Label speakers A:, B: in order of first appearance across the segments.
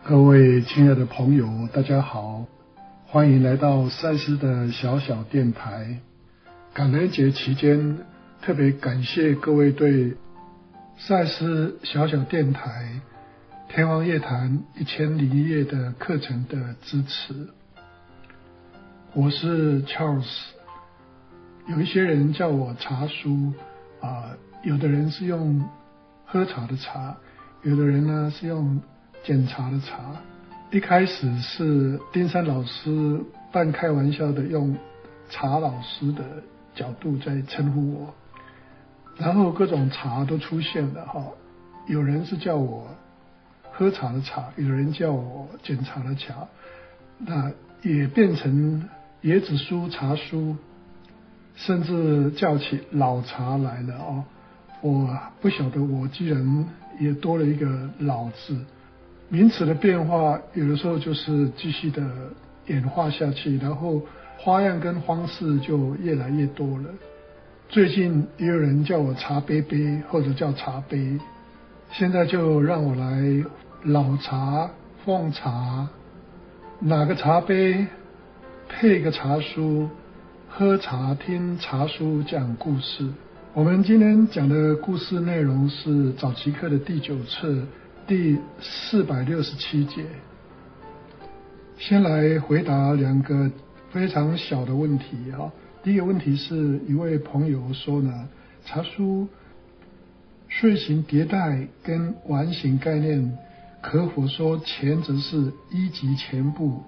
A: 各位亲爱的朋友，大家好，欢迎来到赛斯的小小电台。感恩节期间，特别感谢各位对赛斯小小电台天王夜谈1001夜的课程的支持。我是 Charles， 有一些人叫我茶叔有的人是用喝茶的茶，有的人呢是用检查的茶。一开始是丁山老师半开玩笑的用茶老师的角度在称呼我，然后各种茶都出现了有人是叫我喝茶的茶，有人叫我检查的茶，那也变成椰子叔、茶叔，甚至叫起老茶来了我不晓得我既然也多了一个老字。名词的变化有的时候就是继续的演化下去，然后花样跟方式就越来越多了。最近也有人叫我茶杯杯或者叫茶杯，现在就让我来老茶、奉茶，哪个茶杯配个茶书，喝茶听茶书讲故事。我们今天讲的故事内容是早期课的第9册第467节。先来回答2个非常小的问题第一个问题是一位朋友说呢，茶书睡行迭代跟完形概念可否说前者是一级全部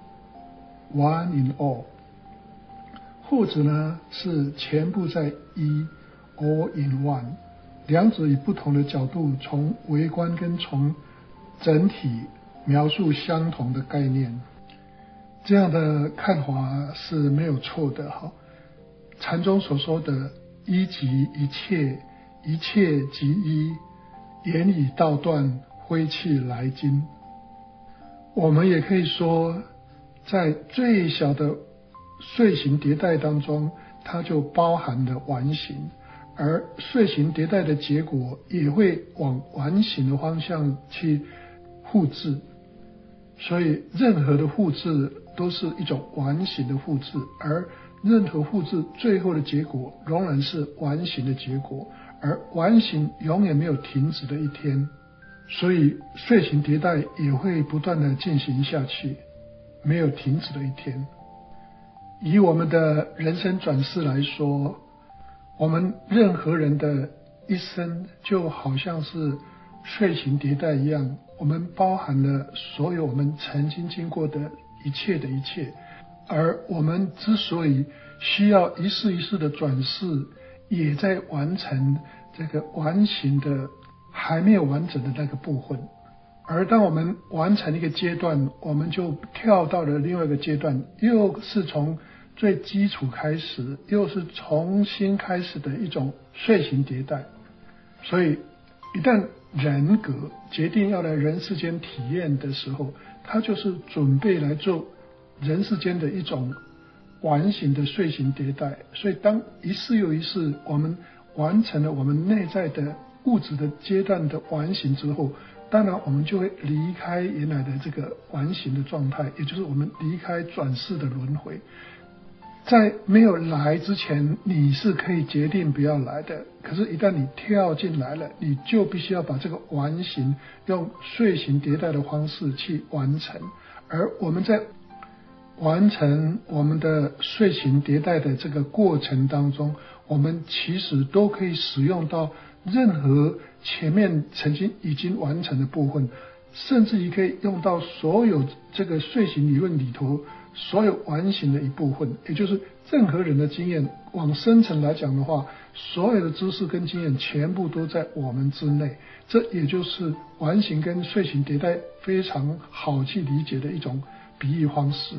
A: one in all， 后者呢是全部在一 all in one， 两者以不同的角度从微观跟从整体描述相同的概念。这样的看法是没有错的禅中所说的一即一切，一切即一，言以道断，挥气来经。我们也可以说，在最小的睡行迭代当中，它就包含了完形，而睡行迭代的结果也会往完形的方向去复制，所以任何的复制都是一种完形的复制，而任何复制最后的结果仍然是完形的结果，而完形永远没有停止的一天，所以睡行迭代也会不断的进行下去，没有停止的一天。以我们的人生转世来说，我们任何人的一生就好像是睡行迭代一样，我们包含了所有我们曾经经过的一切的一切，而我们之所以需要一世一世的转世，也在完成这个完形的还没有完整的那个部分。而当我们完成一个阶段，我们就跳到了另外一个阶段，又是从最基础开始，又是重新开始的一种睡行迭代。所以一旦人格决定要来人世间体验的时候，他就是准备来做人世间的一种完形的睡行迭代。所以当一世又一世我们完成了我们内在的物质的阶段的完形之后，当然我们就会离开原来的这个完形的状态，也就是我们离开转世的轮回。在没有来之前，你是可以决定不要来的，可是一旦你跳进来了，你就必须要把这个完形用睡行迭代的方式去完成。而我们在完成我们的睡行迭代的这个过程当中，我们其实都可以使用到任何前面曾经已经完成的部分，甚至于可以用到所有这个睡行理论里头所有完形的一部分，也就是任何人的经验往深层来讲的话，所有的知识跟经验全部都在我们之内。这也就是完形跟睡行迭代非常好去理解的一种比喻方式。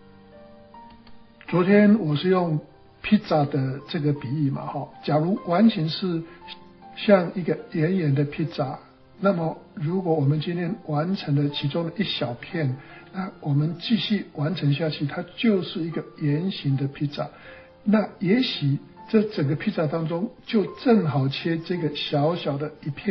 A: 昨天我是用披萨的这个比喻嘛假如完形是像一个圆圆的披萨，那么如果我们今天完成了其中的一小片，那我们继续完成下去，它就是一个圆形的披萨。那也许这整个披萨当中就正好切这个小小的一片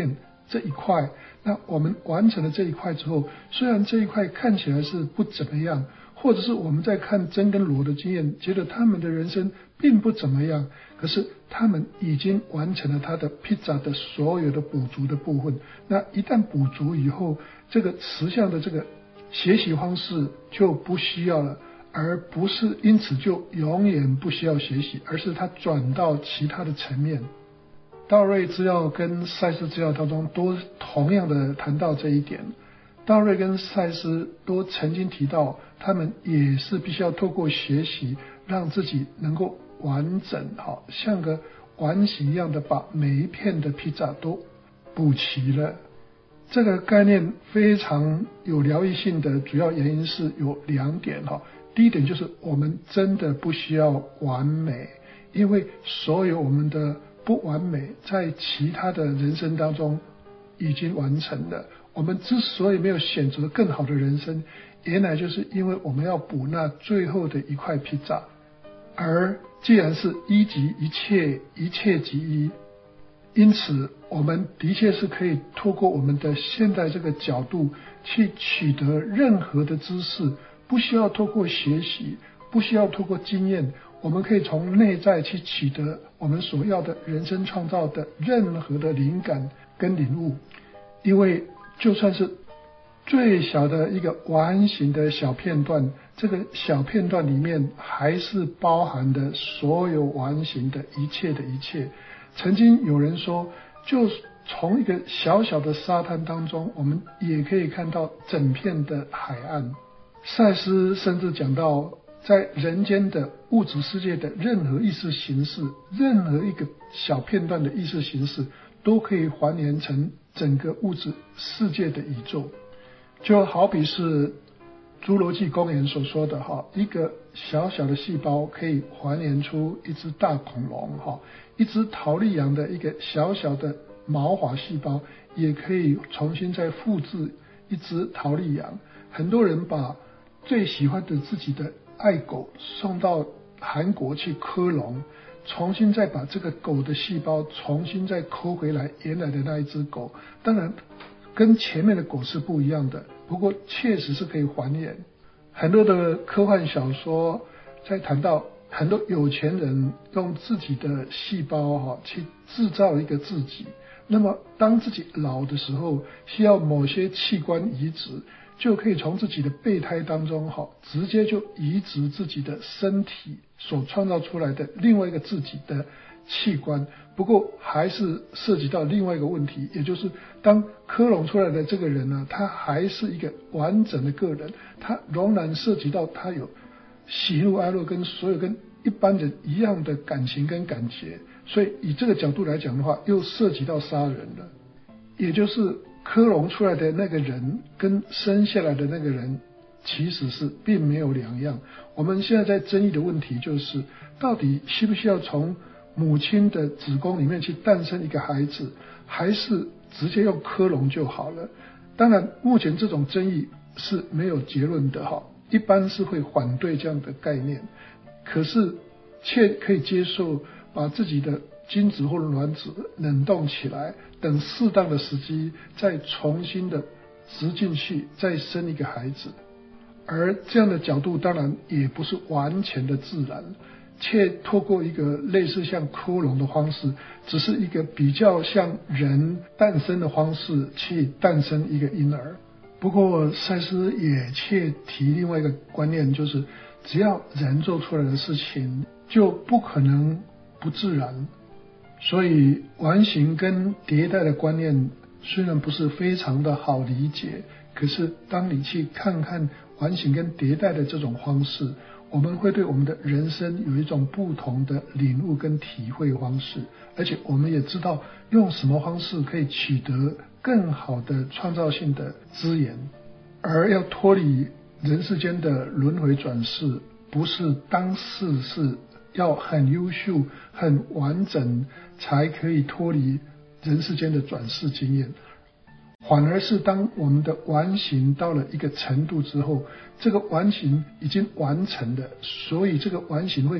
A: 这一块，那我们完成了这一块之后，虽然这一块看起来是不怎么样，或者是我们在看真跟罗的经验，觉得他们的人生并不怎么样，可是他们已经完成了他的披萨的所有的补足的部分。那一旦补足以后，这个实相的这个学习方式就不需要了，而不是因此就永远不需要学习，而是他转到其他的层面。道瑞资料跟赛斯资料当中都同样的谈到这一点。道瑞跟赛斯都曾经提到，他们也是必须要透过学习，让自己能够完整，像个完形一样的把每一片的披萨都补齐了。这个概念非常有疗愈性的主要原因是有2点。第一点就是我们真的不需要完美，因为所有我们的不完美在其他的人生当中已经完成了。我们之所以没有选择更好的人生，原来就是因为我们要补那最后的一块披萨。而既然是一即一切，一切即一，因此我们的确是可以透过我们的现在这个角度去取得任何的知识，不需要透过学习，不需要透过经验，我们可以从内在去取得我们所要的人生创造的任何的灵感跟领悟。因为就算是最小的一个完形的小片段，这个小片段里面还是包含的所有完形的一切的一切。曾经有人说，就从一个小小的沙滩当中，我们也可以看到整片的海岸。赛斯甚至讲到，在人间的物质世界的任何意识形式，任何一个小片段的意识形式，都可以还原成整个物质世界的宇宙。就好比是侏罗纪公园所说的一个小小的细胞可以还原出一只大恐龙，一只桃莉羊的一个小小的毛发细胞也可以重新再复制一只桃莉羊。很多人把最喜欢的自己的爱狗送到韩国去科隆，重新再把这个狗的细胞重新再抠回来原来的那一只狗，当然跟前面的狗是不一样的，不过确实是可以还原。很多的科幻小说在谈到很多有钱人用自己的细胞去制造一个自己，那么当自己老的时候需要某些器官移植，就可以从自己的备胎当中直接就移植自己的身体所创造出来的另外一个自己的器官。不过还是涉及到另外一个问题，也就是当科隆出来的这个人呢，他还是一个完整的个人，他仍然涉及到他有喜怒哀乐跟所有跟一般人一样的感情跟感觉，所以以这个角度来讲的话，又涉及到杀人了。也就是科隆出来的那个人跟生下来的那个人其实是并没有两样。我们现在在争议的问题就是，到底需不需要从母亲的子宫里面去诞生一个孩子，还是直接用科隆就好了？当然目前这种争议是没有结论的，一般是会反对这样的概念，可是却可以接受把自己的精子或卵子冷冻起来，等适当的时机再重新的植进去，再生一个孩子。而这样的角度当然也不是完全的自然，却透过一个类似像科隆的方式，只是一个比较像人诞生的方式去诞生一个婴儿。不过赛斯也却提另外一个观念，就是只要人做出来的事情就不可能不自然。所以完形跟迭代的观念虽然不是非常的好理解，可是当你去看看完形跟迭代的这种方式，我们会对我们的人生有一种不同的领悟跟体会方式，而且我们也知道用什么方式可以取得更好的创造性的资源。而要脱离人世间的轮回转世，不是当世是要很优秀很完整才可以脱离人世间的转世经验，反而是当我们的完形到了一个程度之后，这个完形已经完成了，所以这个完形会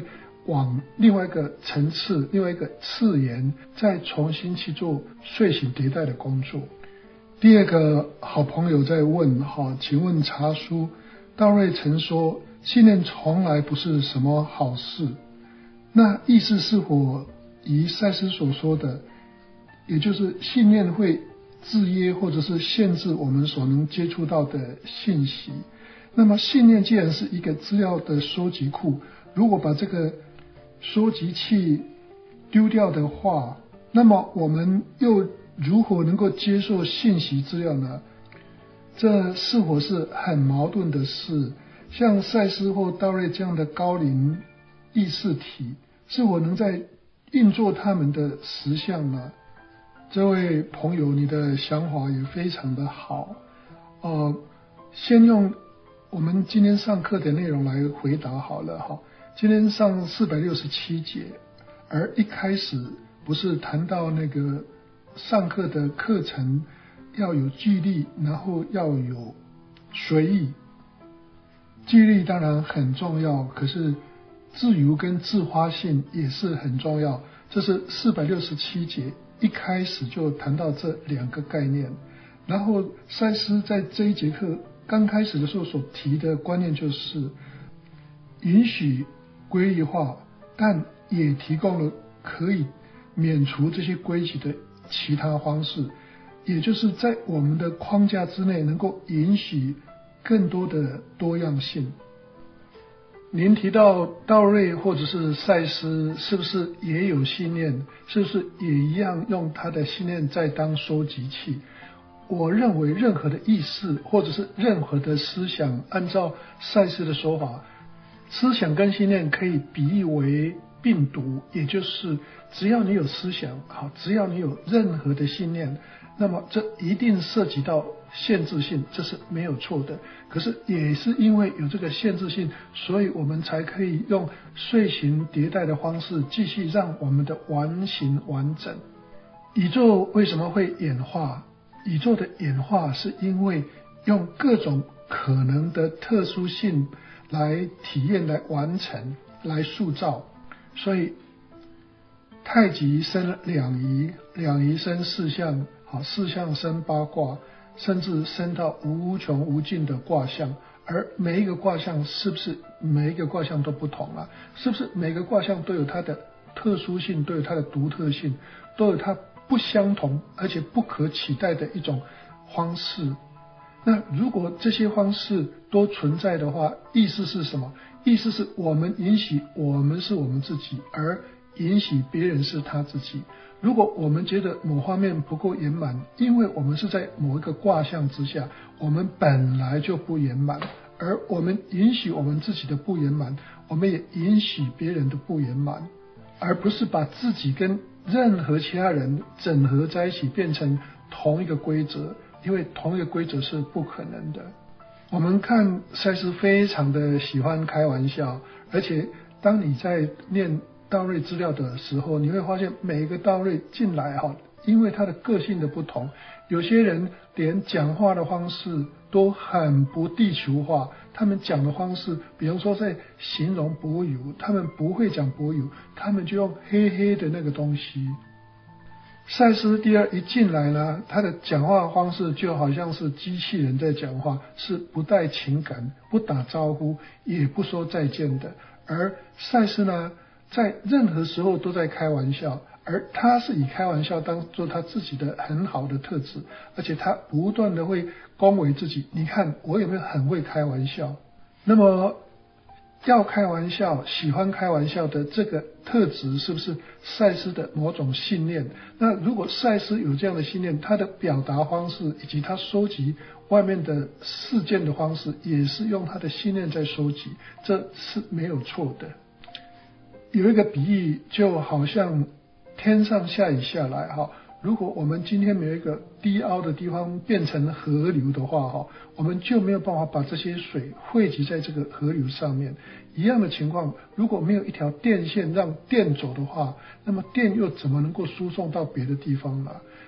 A: 往另外一个层次、另外一个次元，再重新去做睡醒迭代的工作。第二个好朋友在问，请问查叔，道瑞曾说信念从来不是什么好事，那意思是否以赛斯所说的，也就是信念会制约或者是限制我们所能接触到的信息？那么信念既然是一个资料的收集库，如果把这个收集器丢掉的话，那么我们又如何能够接受信息资料呢？这是否是很矛盾的事？像赛斯或道瑞这样的高龄意识体，是否能在运作他们的实相呢？这位朋友，你的想法也非常的好。先用我们今天上课的内容来回答好了。今天上467节，而一开始不是谈到那个上课的课程要有纪律，然后要有随意。纪律当然很重要，可是自由跟自发性也是很重要。这是467节一开始就谈到这两个概念。然后赛斯在这一节课刚开始的时候所提的观念就是允许规律化，但也提供了可以免除这些规矩的其他方式，也就是在我们的框架之内能够允许更多的多样性。您提到道瑞或者是赛斯是不是也有信念，是不是也一样用他的信念在当收集器？我认为任何的意识或者是任何的思想，按照赛斯的说法，思想跟信念可以比喻为病毒，也就是只要你有思想，只要你有任何的信念，那么这一定涉及到限制性，这是没有错的。可是也是因为有这个限制性，所以我们才可以用睡醒迭代的方式继续让我们的完形完整。宇宙为什么会演化？宇宙的演化是因为用各种可能的特殊性来体验、来完成、来塑造。所以太极生两仪，两仪生四象，四象生八卦，甚至生到无穷无尽的卦象。而每一个卦象是不是每一个卦象都不同啊？是不是每个卦象都有它的特殊性，都有它的独特性，都有它不相同而且不可取代的一种方式？那如果这些方式都存在的话，意思是什么？意思是我们允许我们是我们自己，而允许别人是他自己。如果我们觉得某方面不够圆满，因为我们是在某一个卦象之下，我们本来就不圆满，而我们允许我们自己的不圆满，我们也允许别人的不圆满，而不是把自己跟任何其他人整合在一起变成同一个规则，因为同一个规则是不可能的。我们看赛斯非常的喜欢开玩笑，而且当你在念道瑞资料的时候，你会发现每一个道瑞进来因为他的个性的不同，有些人连讲话的方式都很不地球化，他们讲的方式，比方说在形容柏油，他们不会讲柏油，他们就用黑黑的那个东西。赛斯第二一进来呢，他的讲话方式就好像是机器人在讲话，是不带情感，不打招呼，也不说再见的。而赛斯呢，在任何时候都在开玩笑，而他是以开玩笑当做他自己的很好的特质，而且他不断的会恭维自己，你看我有没有很会开玩笑？那么要开玩笑，喜欢开玩笑的这个特质，是不是赛斯的某种信念？那如果赛斯有这样的信念，他的表达方式以及他收集外面的事件的方式，也是用他的信念在收集，这是没有错的。有一个比喻，就好像天上下雨下来如果我们今天没有一个低凹的地方变成河流的话我们就没有办法把这些水汇集在这个河流上面。一样的情况，如果没有一条电线让电走的话，那么电又怎么能够输送到别的地方呢？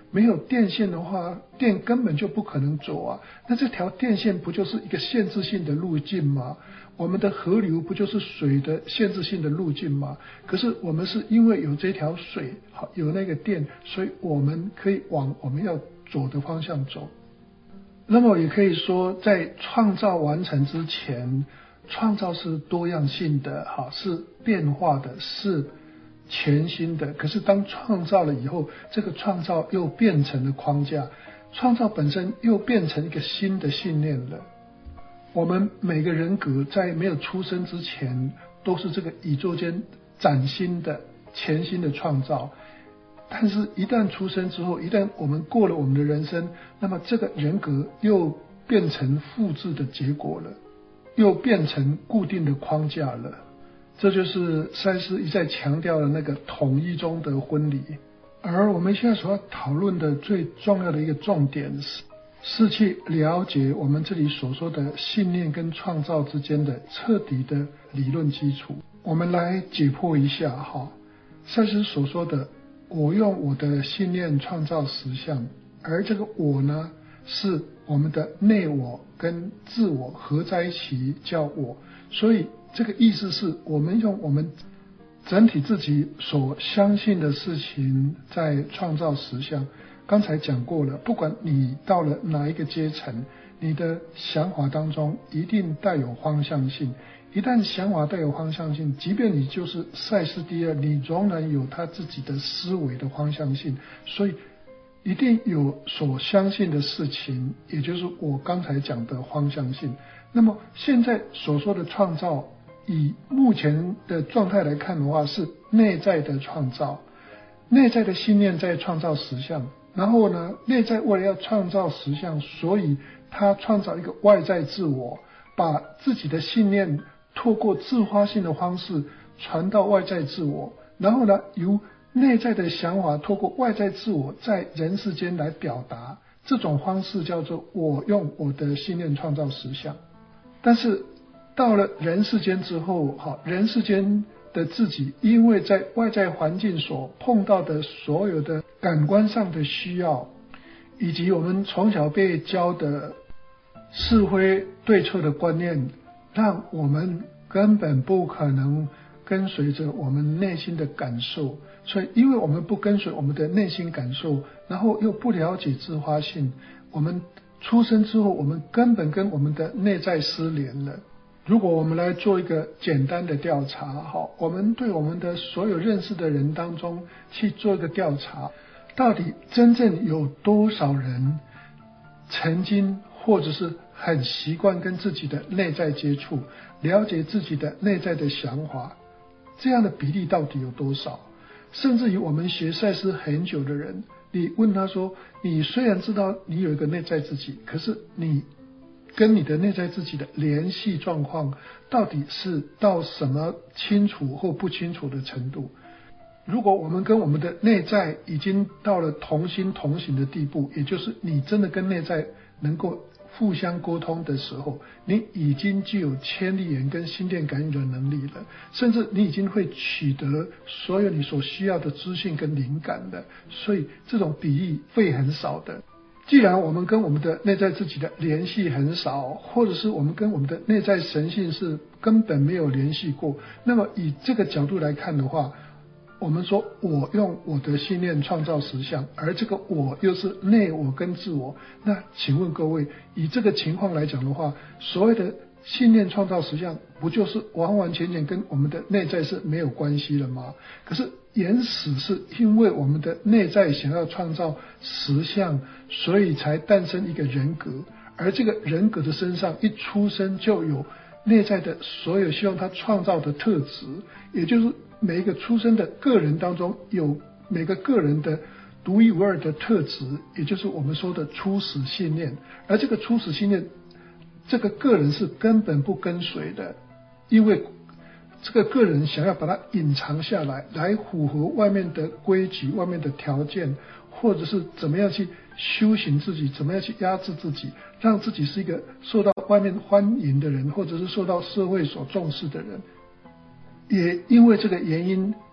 A: 没有电线的话，电根本就不可能走啊。那这条电线不就是一个限制性的路径吗？我们的河流不就是水的限制性的路径吗？可是我们是因为有这条水，有那个电，所以我们可以往我们要走的方向走。那么也可以说，在创造完成之前，创造是多样性的，是变化的，是全新的。可是当创造了以后，这个创造又变成了框架，创造本身又变成一个新的信念了。我们每个人格在没有出生之前，都是这个宇宙间崭新的、全新的创造。但是一旦出生之后，一旦我们过了我们的人生，那么这个人格又变成复制的结果了，又变成固定的框架了。这就是赛斯一再强调的那个统一中的婚礼。而我们现在所要讨论的最重要的一个重点是去了解我们这里所说的信念跟创造之间的彻底的理论基础。我们来解剖一下赛斯所说的我用我的信念创造实相，而这个我呢，是我们的内我跟自我合在一起叫我。所以这个意思是我们用我们整体自己所相信的事情在创造实相。刚才讲过了，不管你到了哪一个阶层，你的想法当中一定带有方向性。一旦想法带有方向性，即便你就是赛斯第二，你仍然有他自己的思维的方向性。所以一定有所相信的事情，也就是我刚才讲的方向性。那么现在所说的创造，以目前的状态来看的话，是内在的创造，内在的信念在创造实相。然后呢，内在为了要创造实相，所以他创造一个外在自我，把自己的信念透过自发性的方式传到外在自我，然后呢，由内在的想法透过外在自我在人世间来表达。这种方式叫做我用我的信念创造实相。但是到了人世间之后，人世间的自己因为在外在环境所碰到的所有的感官上的需要，以及我们从小被教的是非对错的观念，让我们根本不可能跟随着我们内心的感受。所以因为我们不跟随我们的内心感受，然后又不了解自发性，我们出生之后，我们根本跟我们的内在失联了。如果我们来做一个简单的调查，我们对我们的所有认识的人当中去做一个调查，到底真正有多少人曾经或者是很习惯跟自己的内在接触，了解自己的内在的想法，这样的比例到底有多少？甚至于我们学赛斯很久的人，你问他说，你虽然知道你有一个内在自己，可是你跟你的内在自己的联系状况到底是到什么清楚或不清楚的程度？如果我们跟我们的内在已经到了同心同行的地步，也就是你真的跟内在能够互相沟通的时候，你已经具有千里眼跟心电感应的能力了，甚至你已经会取得所有你所需要的资讯跟灵感了。所以这种比例会很少的。既然我们跟我们的内在自己的联系很少，或者是我们跟我们的内在神性是根本没有联系过，那么以这个角度来看的话，我们说我用我的信念创造实相，而这个我又是内我跟自我。那请问各位，以这个情况来讲的话，所谓的信念创造实相，不就是完完全全跟我们的内在是没有关系了吗？可是原始是因为我们的内在想要创造实相，所以才诞生一个人格，而这个人格的身上一出生就有内在的所有希望他创造的特质，也就是每一个出生的个人当中有每个个人的独一无二的特质，也就是我们说的初始信念。而这个初始信念，这个个人是根本不跟随的，因为这个个人想要把它隐藏下来，来符合外面的规矩、外面的条件，或者是怎么样去修行自己，怎么样去压制自己，让自己是一个受到外面欢迎的人，或者是受到社会所重视的人。也因为这个原因，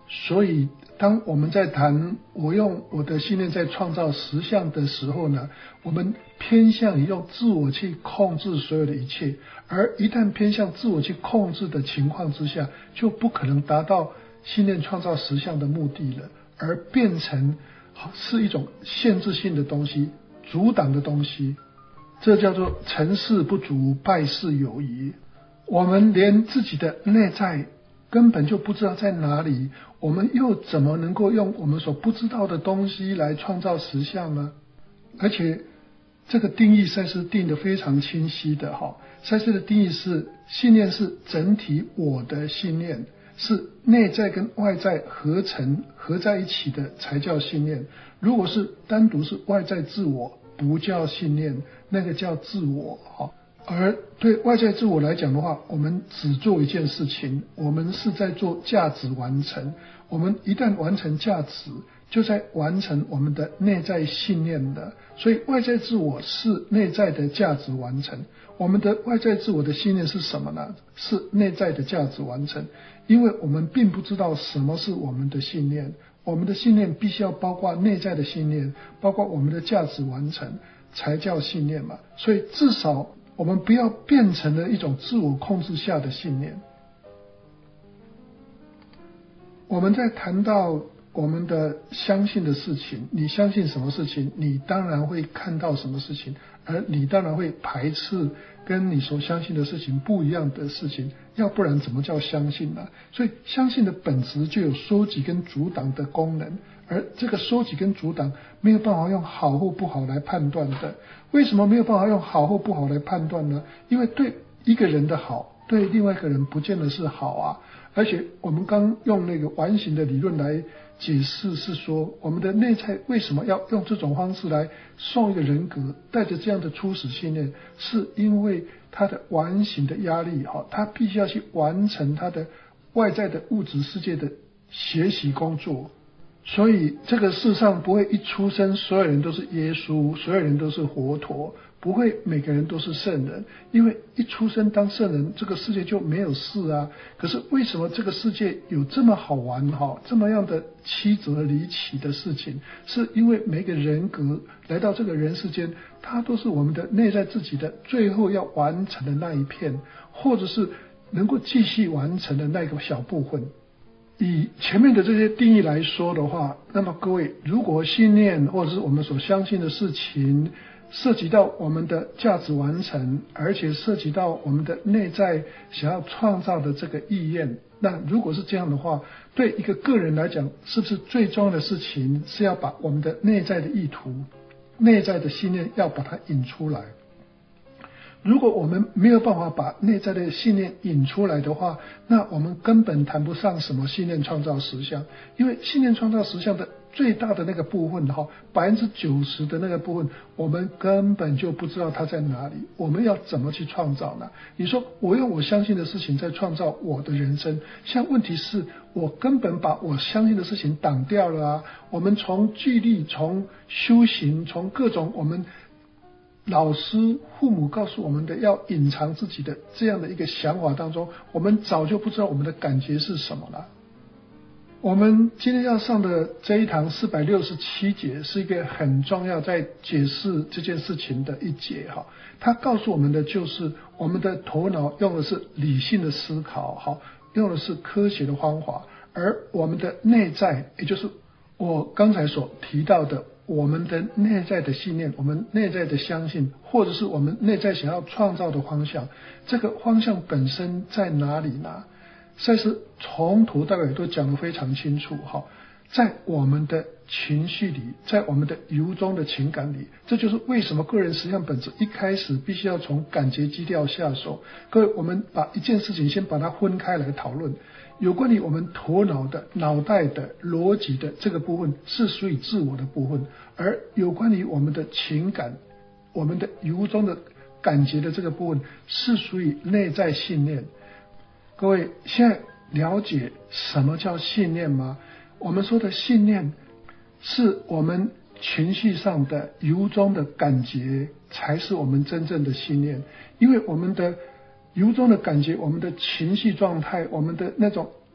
A: 所以当我们在谈我用我的信念在创造实相的时候呢，我们偏向于用自我去控制所有的一切，而一旦偏向自我去控制的情况之下，就不可能达到信念创造实相的目的了，而变成是一种限制性的东西，阻挡的东西。这叫做成事不足，败事有余。我们连自己的内在根本就不知道在哪里，我们又怎么能够用我们所不知道的东西来创造实相呢？而且这个定义赛斯定得非常清晰的赛斯的定义是，信念是整体我的信念，是内在跟外在合在一起的才叫信念。如果是单独是外在自我，不叫信念，那个叫自我。而对外在自我来讲的话，我们只做一件事情，我们是在做价值完成。我们一旦完成价值，就在完成我们的内在信念的。所以外在自我是内在的价值完成。我们的外在自我的信念是什么呢？是内在的价值完成。因为我们并不知道什么是我们的信念，我们的信念必须要包括内在的信念，包括我们的价值完成，才叫信念嘛。所以至少我们不要变成了一种自我控制下的信念。我们在谈到我们的相信的事情，你相信什么事情，你当然会看到什么事情，而你当然会排斥跟你所相信的事情不一样的事情，要不然怎么叫相信呢？所以相信的本质就有收集跟阻挡的功能，而这个收集跟阻挡没有办法用好或不好来判断的。为什么没有办法用好或不好来判断呢？因为对一个人的好，对另外一个人不见得是好啊。而且我们刚用那个完形的理论来解释，是说我们的内在为什么要用这种方式来送一个人格，带着这样的初始信念，是因为他的完形的压力，他必须要去完成他的外在的物质世界的学习工作。所以这个世上不会一出生所有人都是耶稣，所有人都是活陀，不会每个人都是圣人，因为一出生当圣人，这个世界就没有事啊。可是为什么这个世界有这么好玩这么样的曲折离奇的事情，是因为每个人格来到这个人世间，它都是我们的内在自己的最后要完成的那一片，或者是能够继续完成的那个小部分。以前面的这些定义来说的话，那么各位，如果信念或者是我们所相信的事情涉及到我们的价值完成，而且涉及到我们的内在想要创造的这个意愿，那如果是这样的话，对一个个人来讲，是不是最重要的事情是要把我们的内在的意图、内在的信念要把它引出来？如果我们没有办法把内在的信念引出来的话，那我们根本谈不上什么信念创造实相。因为信念创造实相的最大的那个部分，90%的那个部分，我们根本就不知道它在哪里，我们要怎么去创造呢？你说我用我相信的事情在创造我的人生，像问题是我根本把我相信的事情挡掉了啊。我们从纪律、从修行、从各种我们老师、父母告诉我们的要隐藏自己的这样的一个想法当中，我们早就不知道我们的感觉是什么了。我们今天要上的这一堂467节是一个很重要在解释这件事情的一节它告诉我们的就是我们的头脑用的是理性的思考用的是科学的方法，而我们的内在，也就是我刚才所提到的我们的内在的信念，我们内在的相信，或者是我们内在想要创造的方向，这个方向本身在哪里呢？赛斯从头到尾都讲得非常清楚在我们的情绪里，在我们的由衷的情感里，这就是为什么个人实相本质一开始必须要从感觉基调下手。各位，我们把一件事情先把它分开来讨论。有关于我们头脑的、脑袋的、逻辑的这个部分是属于自我的部分，而有关于我们的情感、我们的由衷的感觉的这个部分是属于内在信念。各位现在了解什么叫信念吗？我们说的信念是我们情绪上的由衷的感觉，才是我们真正的信念。因为我们的由衷的感觉，我们的情绪状态，我们的那种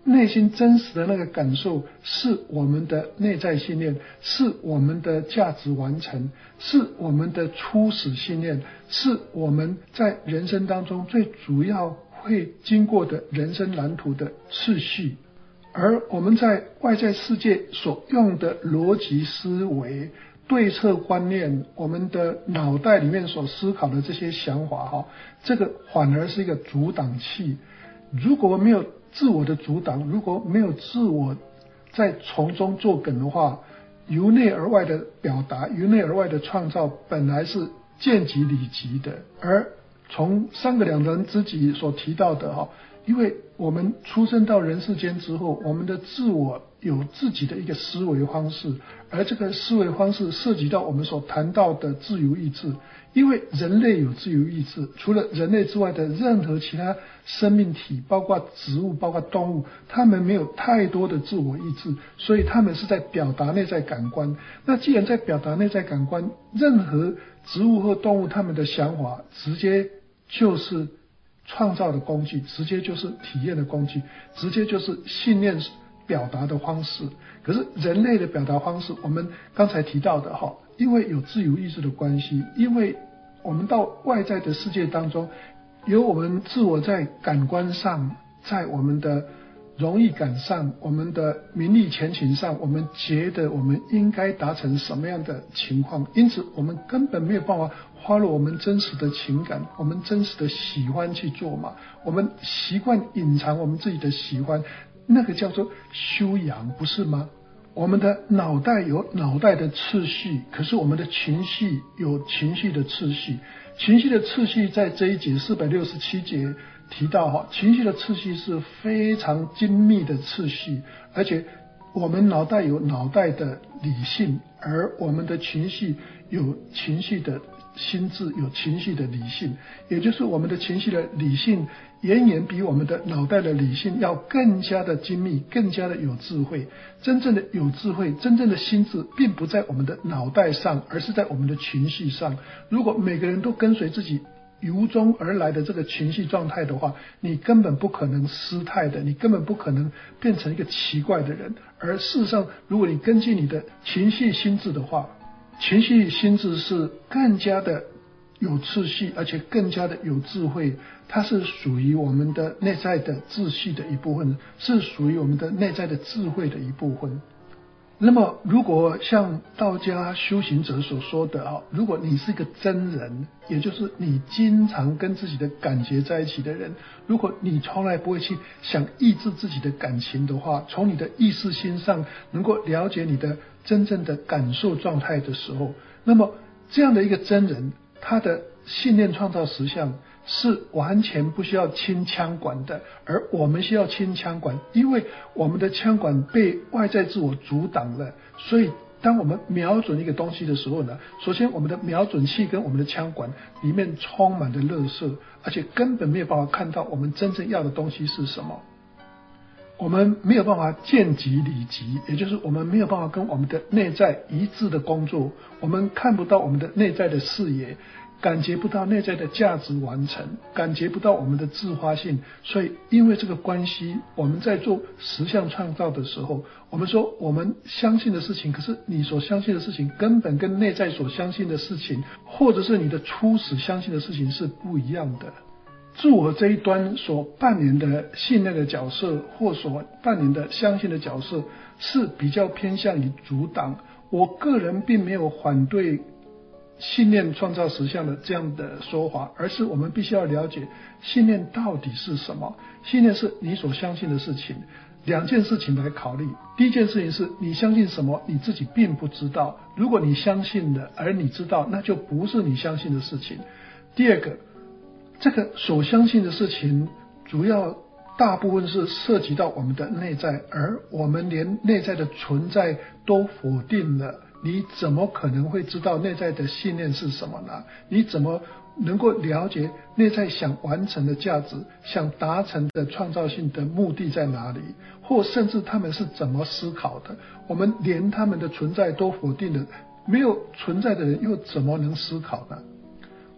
A: 内心真实的那个感受，是我们的内在信念，是我们的价值完成，是我们的初始信念，是我们在人生当中最主要会经过的人生蓝图的次序。而我们在外在世界所用的逻辑思维、对策观念，我们的脑袋里面所思考的这些想法，这个反而是一个阻挡器。如果没有自我的阻挡，如果没有自我在从中作梗的话，由内而外的表达，由内而外的创造本来是见即理即的。而从三个两人知己所提到的，因为我们出生到人世间之后，我们的自我有自己的一个思维方式，而这个思维方式涉及到我们所谈到的自由意志。因为人类有自由意志，除了人类之外的任何其他生命体，包括植物，包括动物，他们没有太多的自我意志，所以他们是在表达内在感官。那既然在表达内在感官，任何植物或动物他们的想法直接就是创造的工具，直接就是体验的工具，直接就是信念表达的方式。可是人类的表达方式，我们刚才提到的，因为有自由意志的关系，因为我们到外在的世界当中，有我们自我在感官上，在我们的荣誉感上，我们的名利前情上，我们觉得我们应该达成什么样的情况，因此我们根本没有办法花了我们真实的情感，我们真实的喜欢去做嘛。我们习惯隐藏我们自己的喜欢，那个叫做修养，不是吗？我们的脑袋有脑袋的次序，可是我们的情绪有情绪的次序。情绪的次序在这一节467节提到，情绪的次序是非常精密的次序，而且我们脑袋有脑袋的理性，而我们的情绪有情绪的心智，有情绪的理性，也就是我们的情绪的理性远远比我们的脑袋的理性要更加的精密，更加的有智慧。真正的有智慧，真正的心智并不在我们的脑袋上，而是在我们的情绪上。如果每个人都跟随自己由衷而来的这个情绪状态的话，你根本不可能失态的，你根本不可能变成一个奇怪的人。而事实上，如果你根据你的情绪心智的话，情绪心智是更加的有秩序，而且更加的有智慧，它是属于我们的内在的秩序的一部分，是属于我们的内在的智慧的一部分。那么如果像道家修行者所说的，如果你是一个真人，也就是你经常跟自己的感觉在一起的人，如果你从来不会去想抑制自己的感情的话，从你的意识心上能够了解你的真正的感受状态的时候，那么这样的一个真人，他的信念创造实相是完全不需要清枪管的，而我们需要清枪管，因为我们的枪管被外在自我阻挡了。所以当我们瞄准一个东西的时候呢，首先我们的瞄准器跟我们的枪管里面充满了垃圾，而且根本没有办法看到我们真正要的东西是什么。我们没有办法见即理即，也就是我们没有办法跟我们的内在一致的工作，我们看不到我们的内在的视野，感觉不到内在的价值完成，感觉不到我们的自发性。所以因为这个关系，我们在做实相创造的时候，我们说我们相信的事情，可是你所相信的事情根本跟内在所相信的事情，或者是你的初始相信的事情是不一样的。自我这一端所扮演的信念的角色，或所扮演的相信的角色，是比较偏向于阻挡。我个人并没有反对信念创造实相的这样的说法，而是我们必须要了解信念到底是什么。信念是你所相信的事情，两件事情来考虑。第一件事情是你相信什么，你自己并不知道。如果你相信了，而你知道，那就不是你相信的事情。第二个，这个所相信的事情主要大部分是涉及到我们的内在，而我们连内在的存在都否定了，你怎么可能会知道内在的信念是什么呢？你怎么能够了解内在想完成的价值，想达成的创造性的目的在哪里，或甚至他们是怎么思考的？我们连他们的存在都否定了，没有存在的人又怎么能思考呢？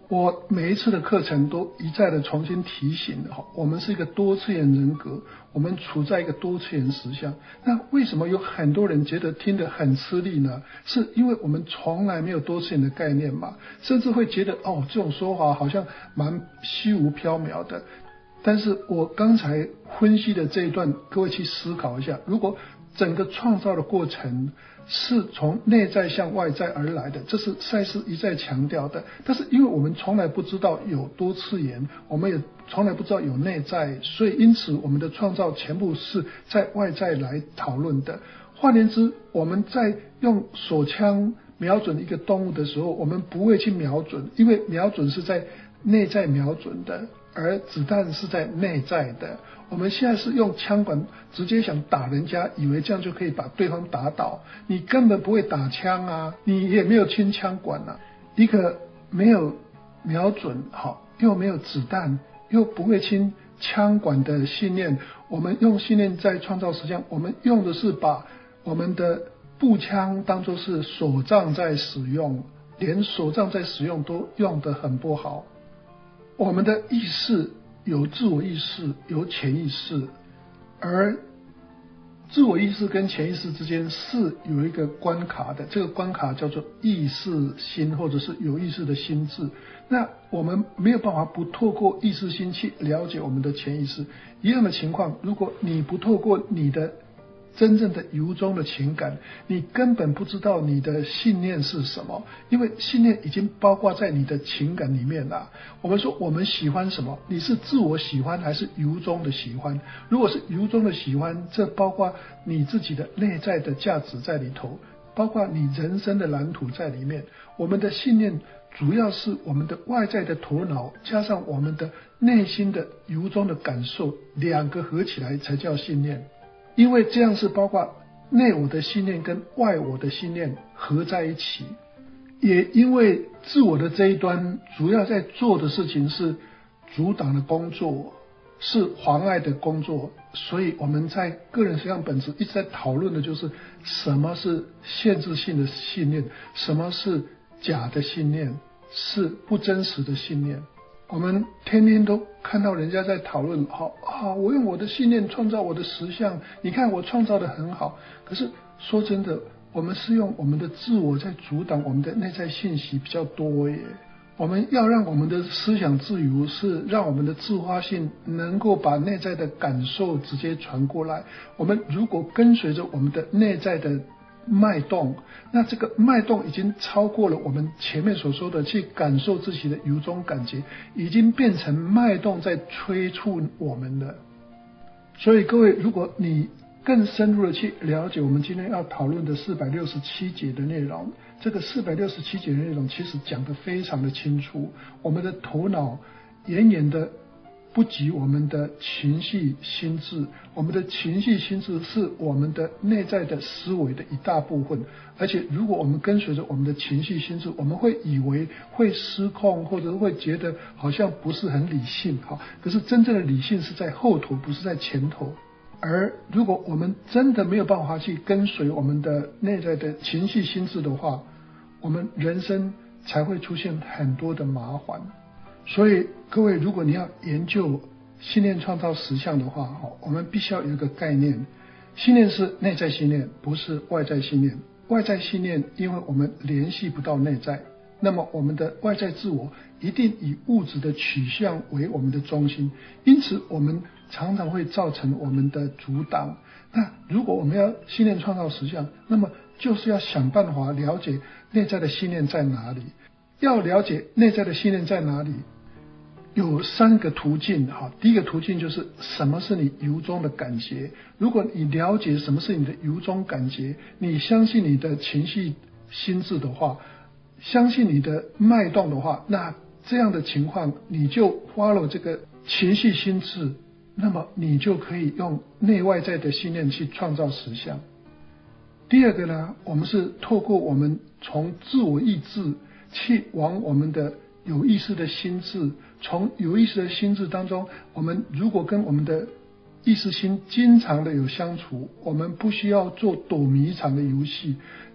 A: 我每一次的课程都一再的重新提醒，我们是一个多次元人格，我们处在一个多次元实相。那为什么有很多人觉得听得很吃力呢？是因为我们从来没有多次元的概念嘛，甚至会觉得这种说法好像蛮虚无缥缈的。但是我刚才分析的这一段，各位去思考一下，如果整个创造的过程是从内在向外在而来的，这是赛斯一再强调的。但是因为我们从来不知道有多次元，我们也从来不知道有内在，所以因此我们的创造全部是在外在来讨论的。换言之，我们在用手枪瞄准一个动物的时候，我们不会去瞄准，因为瞄准是在内在瞄准的，而子弹是在内在的。我们现在是用枪管直接想打人家，以为这样就可以把对方打倒，你根本不会打枪啊，你也没有清枪管啊。一个没有瞄准好，又没有子弹，又不会清枪管的信念，我们用信念在创造实相，我们用的是把我们的步枪当作是手杖在使用，连手杖在使用都用得很不好。我们的意识有自我意识，有潜意识，而自我意识跟潜意识之间是有一个关卡的，这个关卡叫做意识心，或者是有意识的心智。那我们没有办法不透过意识心去了解我们的潜意识。一样的情况，如果你不透过你的真正的由衷的情感，你根本不知道你的信念是什么，因为信念已经包括在你的情感里面了。我们说我们喜欢什么，你是自我喜欢还是由衷的喜欢？如果是由衷的喜欢，这包括你自己的内在的价值在里头，包括你人生的蓝图在里面。我们的信念主要是我们的外在的头脑加上我们的内心的由衷的感受，两个合起来才叫信念。因为这样是包括内我的信念跟外我的信念合在一起，也因为自我的这一端主要在做的事情是阻挡的工作，是妨碍的工作，所以我们在个人实相本质一直在讨论的就是什么是限制性的信念，什么是假的信念，是不真实的信念。我们天天都看到人家在讨论，我用我的信念创造我的实相，你看我创造得很好。可是说真的，我们是用我们的自我在阻挡我们的内在信息比较多耶。我们要让我们的思想自由，是让我们的自发性能够把内在的感受直接传过来。我们如果跟随着我们的内在的脉动，那这个脉动已经超过了我们前面所说的去感受自己的由衷感觉，已经变成脉动在催促我们了。所以各位，如果你更深入的去了解我们今天要讨论的467节的内容，这个467节的内容其实讲得非常的清楚，我们的头脑远远的不及我们的情绪心智，我们的情绪心智是我们的内在的思维的一大部分。而且如果我们跟随着我们的情绪心智，我们会以为会失控，或者会觉得好像不是很理性，可是真正的理性是在后头，不是在前头。而如果我们真的没有办法去跟随我们的内在的情绪心智的话，我们人生才会出现很多的麻烦。所以各位，如果你要研究信念创造实相的话，我们必须要有一个概念，信念是内在信念，不是外在信念。外在信念因为我们联系不到内在，那么我们的外在自我一定以物质的取向为我们的中心，因此我们常常会造成我们的阻挡。那如果我们要信念创造实相，那么就是要想办法了解内在的信念在哪里。要了解内在的信念在哪里，有3个途径。第一个途径就是什么是你由衷的感觉。如果你了解什么是你的由衷感觉，你相信你的情绪心智的话，相信你的脉动的话，那这样的情况你就 follow 这个情绪心智，那么你就可以用内外在的信念去创造实相。第二个呢，我们是透过我们从自我意志去往我们的有意识的心智，从有意识的心智当中，我们如果跟我们的意识心经常的有相处，我们不需要做躲迷藏的游戏，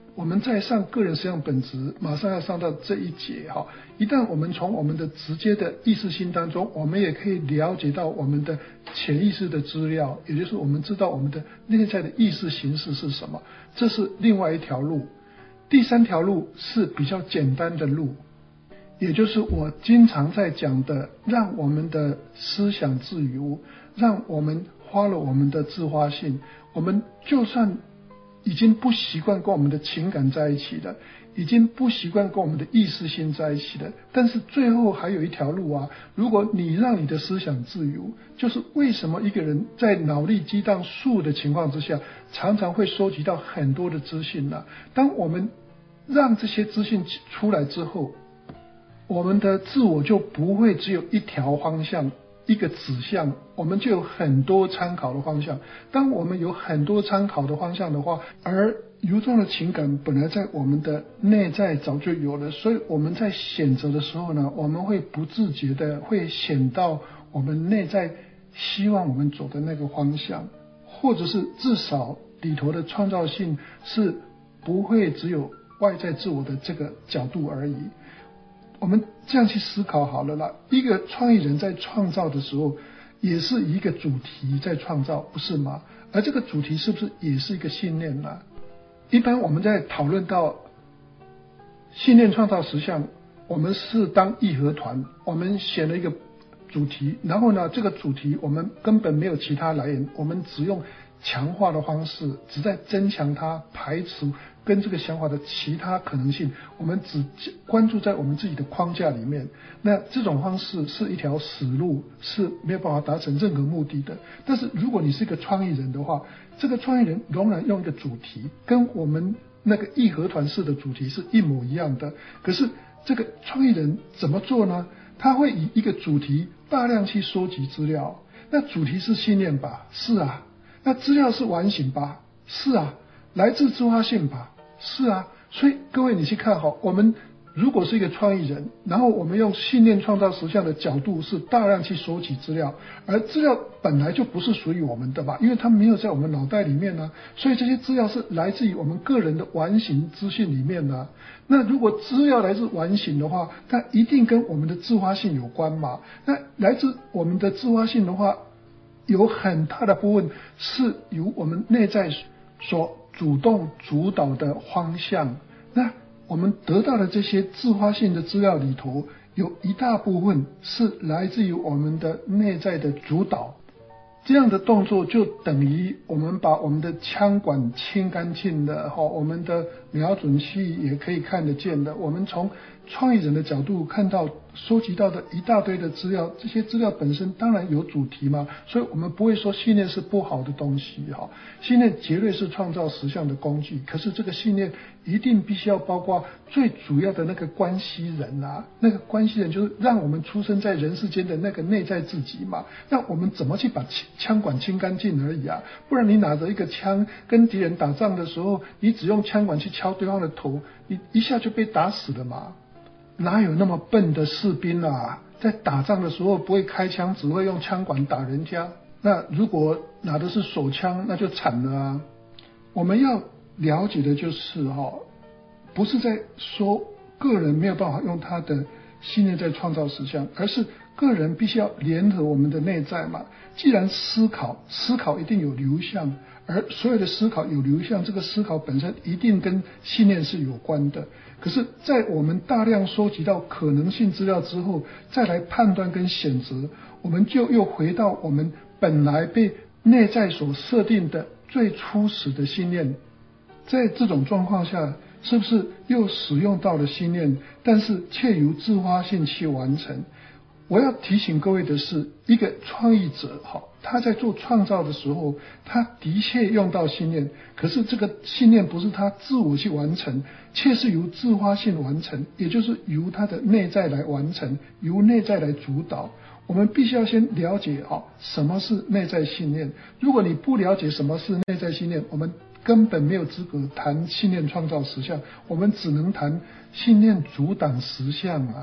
A: 我们在上个人实相本质，马上要上到这一节哈。一旦我们从我们的直接的意识心当中，我们也可以了解到我们的潜意识的资料，也就是我们知道我们的内在的意识形式是什么，这是另外一条路。第三条路是比较简单的路，也就是我经常在讲的，让我们的思想自由，让我们花了我们的自发性，我们就算已经不习惯跟我们的情感在一起了，已经不习惯跟我们的意识心在一起了，但是最后还有一条路啊。如果你让你的思想自由，就是为什么一个人在脑力激荡术的情况之下，常常会收集到很多的资讯啊。当我们让这些资讯出来之后，我们的自我就不会只有一条方向，一个指向，我们就有很多参考的方向。当我们有很多参考的方向的话，而由衷的情感本来在我们的内在早就有了，所以我们在选择的时候呢，我们会不自觉的会选到我们内在希望我们走的那个方向，或者是至少里头的创造性是不会只有外在自我的这个角度而已。我们这样去思考好了啦，一个创意人在创造的时候，也是一个主题在创造，不是吗？而这个主题是不是也是一个信念呢？一般我们在讨论到信念创造实相，我们是当义和团，我们选了一个主题，然后呢，这个主题我们根本没有其他来源，我们只用强化的方式，只在增强它，排除跟这个想法的其他可能性，我们只关注在我们自己的框架里面。那这种方式是一条死路，是没有办法达成任何目的的。但是如果你是一个创意人的话，这个创意人仍然用一个主题，跟我们那个义和团式的主题是一模一样的。可是这个创意人怎么做呢？他会以一个主题大量去收集资料。那主题是信念吧？是啊。那资料是完形吧？是啊。来自自发性吧？是啊。所以各位你去看好，我们如果是一个创意人，然后我们用信念创造实相的角度是大量去收集资料，而资料本来就不是属于我们的吧，因为它没有在我们脑袋里面呢，所以这些资料是来自于我们个人的完形资讯里面呢。那如果资料来自完形的话，它一定跟我们的自发性有关嘛。那来自我们的自发性的话，有很大的部分是由我们内在所主动主导的方向。那我们得到的这些自发性的资料里头，有一大部分是来自于我们的内在的主导。这样的动作就等于我们把我们的枪管清干净了，我们的瞄准器也可以看得见的。我们从创意人的角度看到收集到的一大堆的资料，这些资料本身当然有主题嘛，所以我们不会说信念是不好的东西。信念绝对是创造实相的工具，可是这个信念一定必须要包括最主要的那个关系人啊，那个关系人就是让我们出生在人世间的那个内在自己嘛。那我们怎么去把枪管清干净而已啊？不然你拿着一个枪跟敌人打仗的时候，你只用枪管去敲对方的头，你一下就被打死了嘛。哪有那么笨的士兵啊，在打仗的时候不会开枪，只会用枪管打人家。那如果拿的是手枪，那就惨了啊。我们要了解的就是不是在说个人没有办法用他的信念在创造实相，而是个人必须要联合我们的内在嘛。既然思考一定有流向，而所有的思考有流向，这个思考本身一定跟信念是有关的。可是在我们大量收集到可能性资料之后，再来判断跟选择，我们就又回到我们本来被内在所设定的最初始的信念。在这种状况下，是不是又使用到了信念，但是却由自发性去完成？我要提醒各位的是，一个创意者他在做创造的时候，他的确用到信念，可是这个信念不是他自我去完成，却是由自发性完成，也就是由他的内在来完成，由内在来主导。我们必须要先了解什么是内在信念。如果你不了解什么是内在信念，我们根本没有资格谈信念创造实相，我们只能谈信念阻挡实相啊。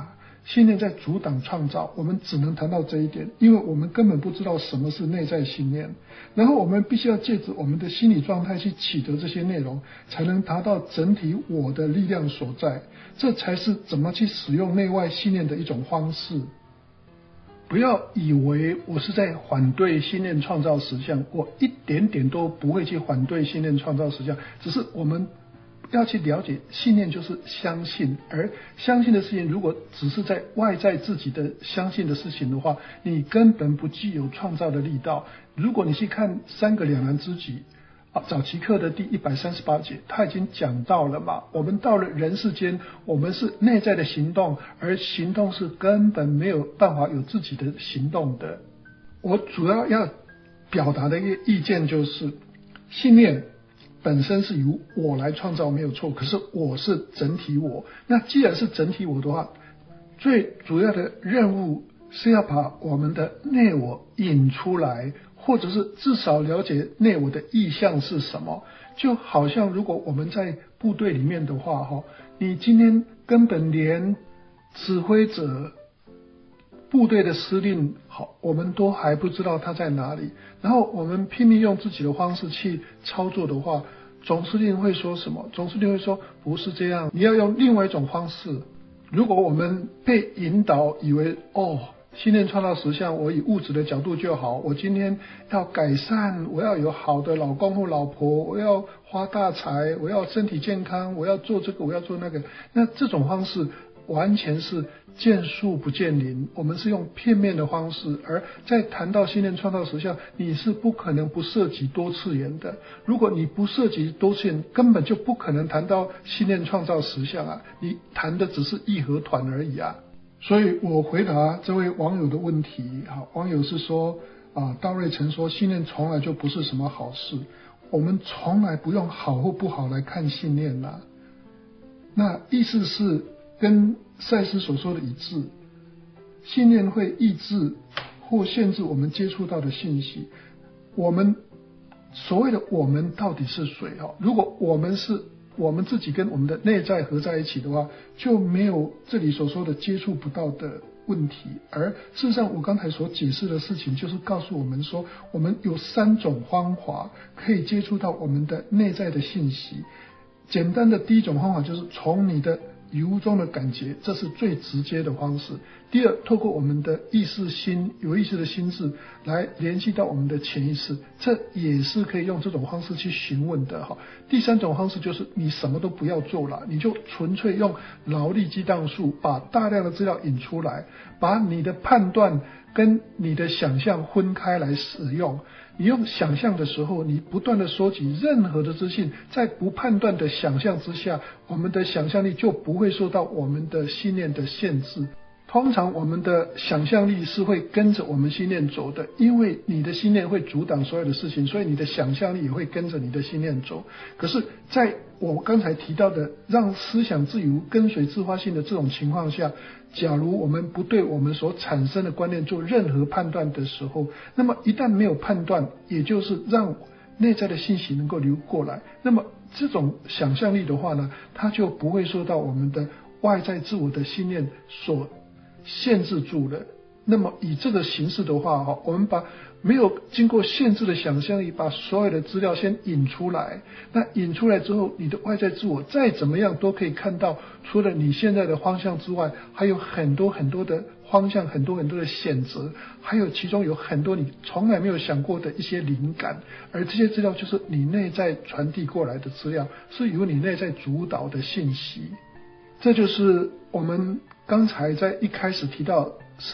A: 信念在阻挡创造，我们只能谈到这一点，因为我们根本不知道什么是内在信念。然后我们必须要借着我们的心理状态去取得这些内容，才能达到整体我的力量所在，这才是怎么去使用内外信念的一种方式。不要以为我是在反对信念创造实相，我一点点都不会去反对信念创造实相，只是我们要去了解，信念就是相信，而相信的事情如果只是在外在自己的相信的事情的话，你根本不具有创造的力道。如果你去看三个两难之举早期课的第138节，他已经讲到了嘛，我们到了人世间，我们是内在的行动，而行动是根本没有办法有自己的行动的。我主要要表达的一个意见就是，信念本身是由我来创造没有错，可是我是整体我。那既然是整体我的话，最主要的任务是要把我们的内我引出来，或者是至少了解内我的意向是什么。就好像如果我们在部队里面的话，你今天根本连指挥者、部队的司令我们都还不知道他在哪里，然后我们拼命用自己的方式去操作的话，总司令会说什么？总司令会说不是这样，你要用另外一种方式。如果我们被引导以为信念创造实相，我以物质的角度就好，我今天要改善，我要有好的老公或老婆，我要发大财，我要身体健康，我要做这个，我要做那个，那这种方式完全是见树不见林，我们是用片面的方式。而在谈到信念创造实相，你是不可能不涉及多次元的。如果你不涉及多次元，根本就不可能谈到信念创造实相啊，你谈的只是义和团而已啊。所以我回答这位网友的问题，网友是说道瑞曾说信念从来就不是什么好事，我们从来不用好或不好来看信念啦。那意思是跟赛斯所说的一致，信念会抑制或限制我们接触到的信息。我们所谓的我们到底是谁？如果我们是我们自己跟我们的内在合在一起的话，就没有这里所说的接触不到的问题。而事实上我刚才所解释的事情就是告诉我们说，我们有3种方法可以接触到我们的内在的信息。简单的第一种方法就是从你的由衷的感觉，这是最直接的方式。第二，透过我们的意识心，有意识的心智来联系到我们的潜意识，这也是可以用这种方式去询问的。第三种方式就是你什么都不要做了，你就纯粹用劳力激荡术把大量的资料引出来，把你的判断跟你的想象分开来使用。你用想象的时候，你不断的收集任何的资讯，在不判断的想象之下，我们的想象力就不会受到我们的信念的限制。通常我们的想象力是会跟着我们心念走的，因为你的心念会阻挡所有的事情，所以你的想象力也会跟着你的心念走。可是在我刚才提到的让思想自由跟随自发性的这种情况下，假如我们不对我们所产生的观念做任何判断的时候，那么一旦没有判断，也就是让内在的信息能够流过来，那么这种想象力的话呢，它就不会受到我们的外在自我的信念所限制住了。那么以这个形式的话，我们把没有经过限制的想象力，把所有的资料先引出来。那引出来之后，你的外在自我再怎么样都可以看到，除了你现在的方向之外，还有很多很多的方向，很多很多的选择，还有其中有很多你从来没有想过的一些灵感。而这些资料就是你内在传递过来的资料，是由你内在主导的信息。这就是我们刚才在一开始提到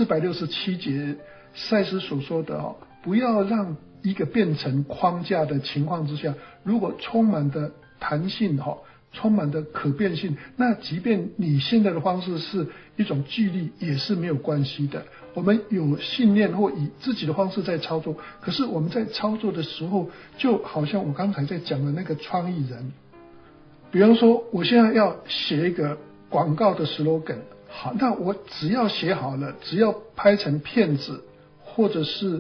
A: 467节赛斯所说的，不要让一个变成框架的情况之下，如果充满的弹性，充满的可变性，那即便你现在的方式是一种距离也是没有关系的。我们有信念或以自己的方式在操作，可是我们在操作的时候，就好像我刚才在讲的那个创意人，比方说我现在要写一个广告的 slogan， 好，那我只要写好了，只要拍成片子，或者是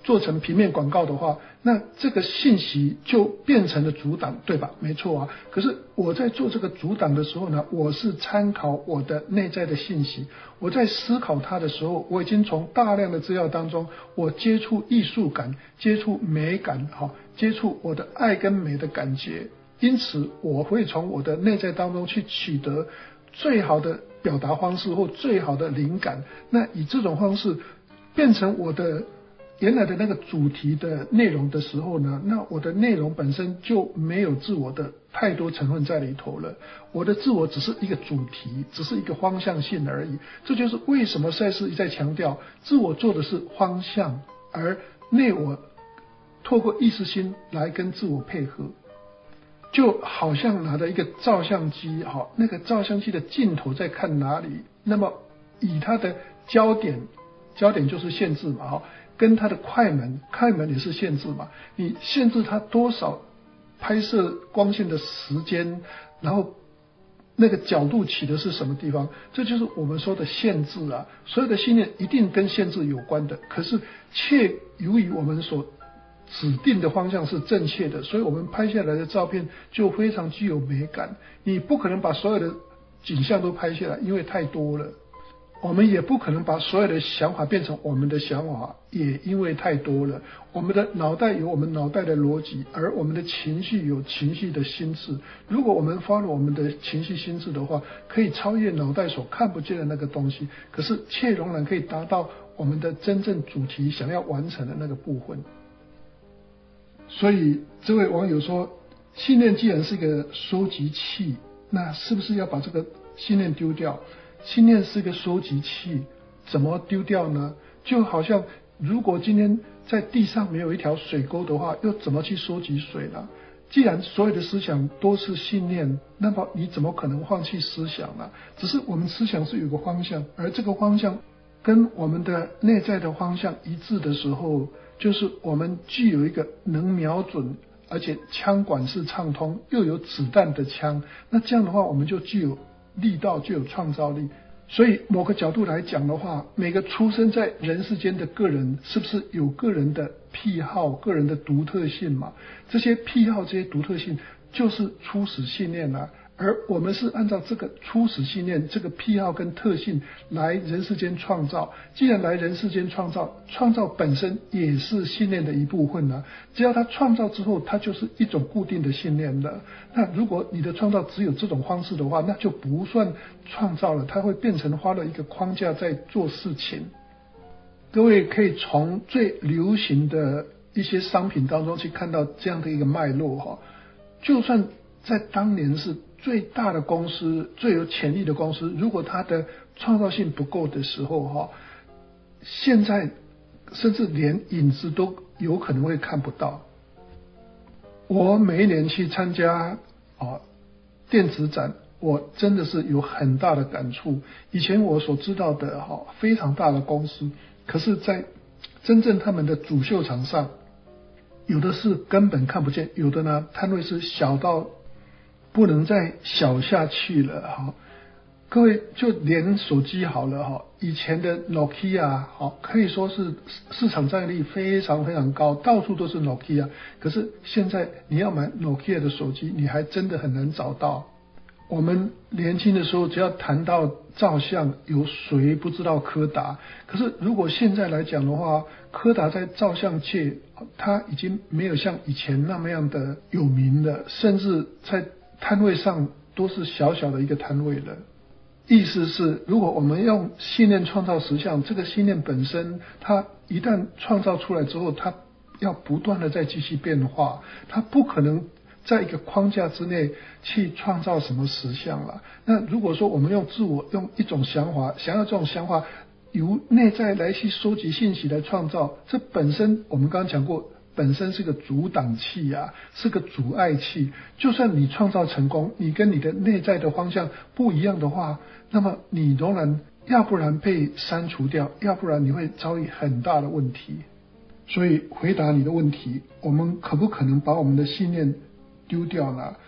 A: 做成平面广告的话，那这个信息就变成了阻挡，对吧？没错啊。可是我在做这个阻挡的时候呢，我是参考我的内在的信息，我在思考它的时候，我已经从大量的资料当中，我接触艺术感，接触美感，接触我的爱跟美的感觉，因此我会从我的内在当中去取得最好的表达方式或最好的灵感，那以这种方式变成我的原来的那个主题的内容的时候呢，那我的内容本身就没有自我的太多成分在里头了，我的自我只是一个主题，只是一个方向性而已。这就是为什么赛斯一再强调，自我做的是方向，而内我透过意识心来跟自我配合。就好像拿着一个照相机，那个照相机的镜头在看哪里，那么以它的焦点就是限制嘛，跟它的快门也是限制嘛，你限制它多少拍摄光线的时间，然后那个角度起的是什么地方，这就是我们说的限制啊。所有的信念一定跟限制有关的，可是却由于我们所指定的方向是正确的，所以我们拍下来的照片就非常具有美感。你不可能把所有的景象都拍下来，因为太多了。我们也不可能把所有的想法变成我们的想法，也因为太多了。我们的脑袋有我们脑袋的逻辑，而我们的情绪有情绪的心智。如果我们follow我们的情绪心智的话，可以超越脑袋所看不见的那个东西，可是却仍然可以达到我们的真正主题想要完成的那个部分。所以这位网友说，信念既然是一个收集器，那是不是要把这个信念丢掉？信念是一个收集器，怎么丢掉呢？就好像如果今天在地上没有一条水沟的话，又怎么去收集水呢？既然所有的思想都是信念，那么你怎么可能放弃思想呢？只是我们思想是有个方向，而这个方向跟我们的内在的方向一致的时候，就是我们具有一个能瞄准，而且枪管是畅通，又有子弹的枪，那这样的话我们就具有力道，就有创造力。所以某个角度来讲的话，每个出生在人世间的个人是不是有个人的癖好，个人的独特性嘛？这些癖好，这些独特性就是初始信念啊。而我们是按照这个初始信念，这个癖好跟特性来人世间创造。既然来人世间创造，创造本身也是信念的一部分啊。只要它创造之后，它就是一种固定的信念了。那如果你的创造只有这种方式的话，那就不算创造了，它会变成花了一个框架在做事情。各位可以从最流行的一些商品当中去看到这样的一个脉络哈。就算在当年是最大的公司，最有潜力的公司，如果它的创造性不够的时候现在甚至连影子都有可能会看不到。我每一年去参加电子展，我真的是有很大的感触。以前我所知道的非常大的公司，可是在真正他们的主秀场上，有的是根本看不见，有的呢摊位是小到不能再小下去了各位就连手机好了以前的 Nokia 可以说是市场占有率非常非常高，到处都是 Nokia。可是现在你要买 Nokia 的手机，你还真的很难找到。我们年轻的时候，只要谈到照相，有谁不知道柯达？可是如果现在来讲的话，柯达在照相界，它已经没有像以前那么样的有名了，甚至在摊位上都是小小的一个摊位了。意思是，如果我们用信念创造实相，这个信念本身，它一旦创造出来之后，它要不断的再继续变化，它不可能在一个框架之内去创造什么实相了。那如果说我们用自我用一种想法，想要这种想法由内在来去收集信息来创造，这本身我们刚刚讲过，本身是个阻挡器啊，是个阻碍器。就算你创造成功，你跟你的内在的方向不一样的话，那么你仍然要不然被删除掉，要不然你会遭遇很大的问题。所以回答你的问题，我们可不可能把我们的信念丢掉呢？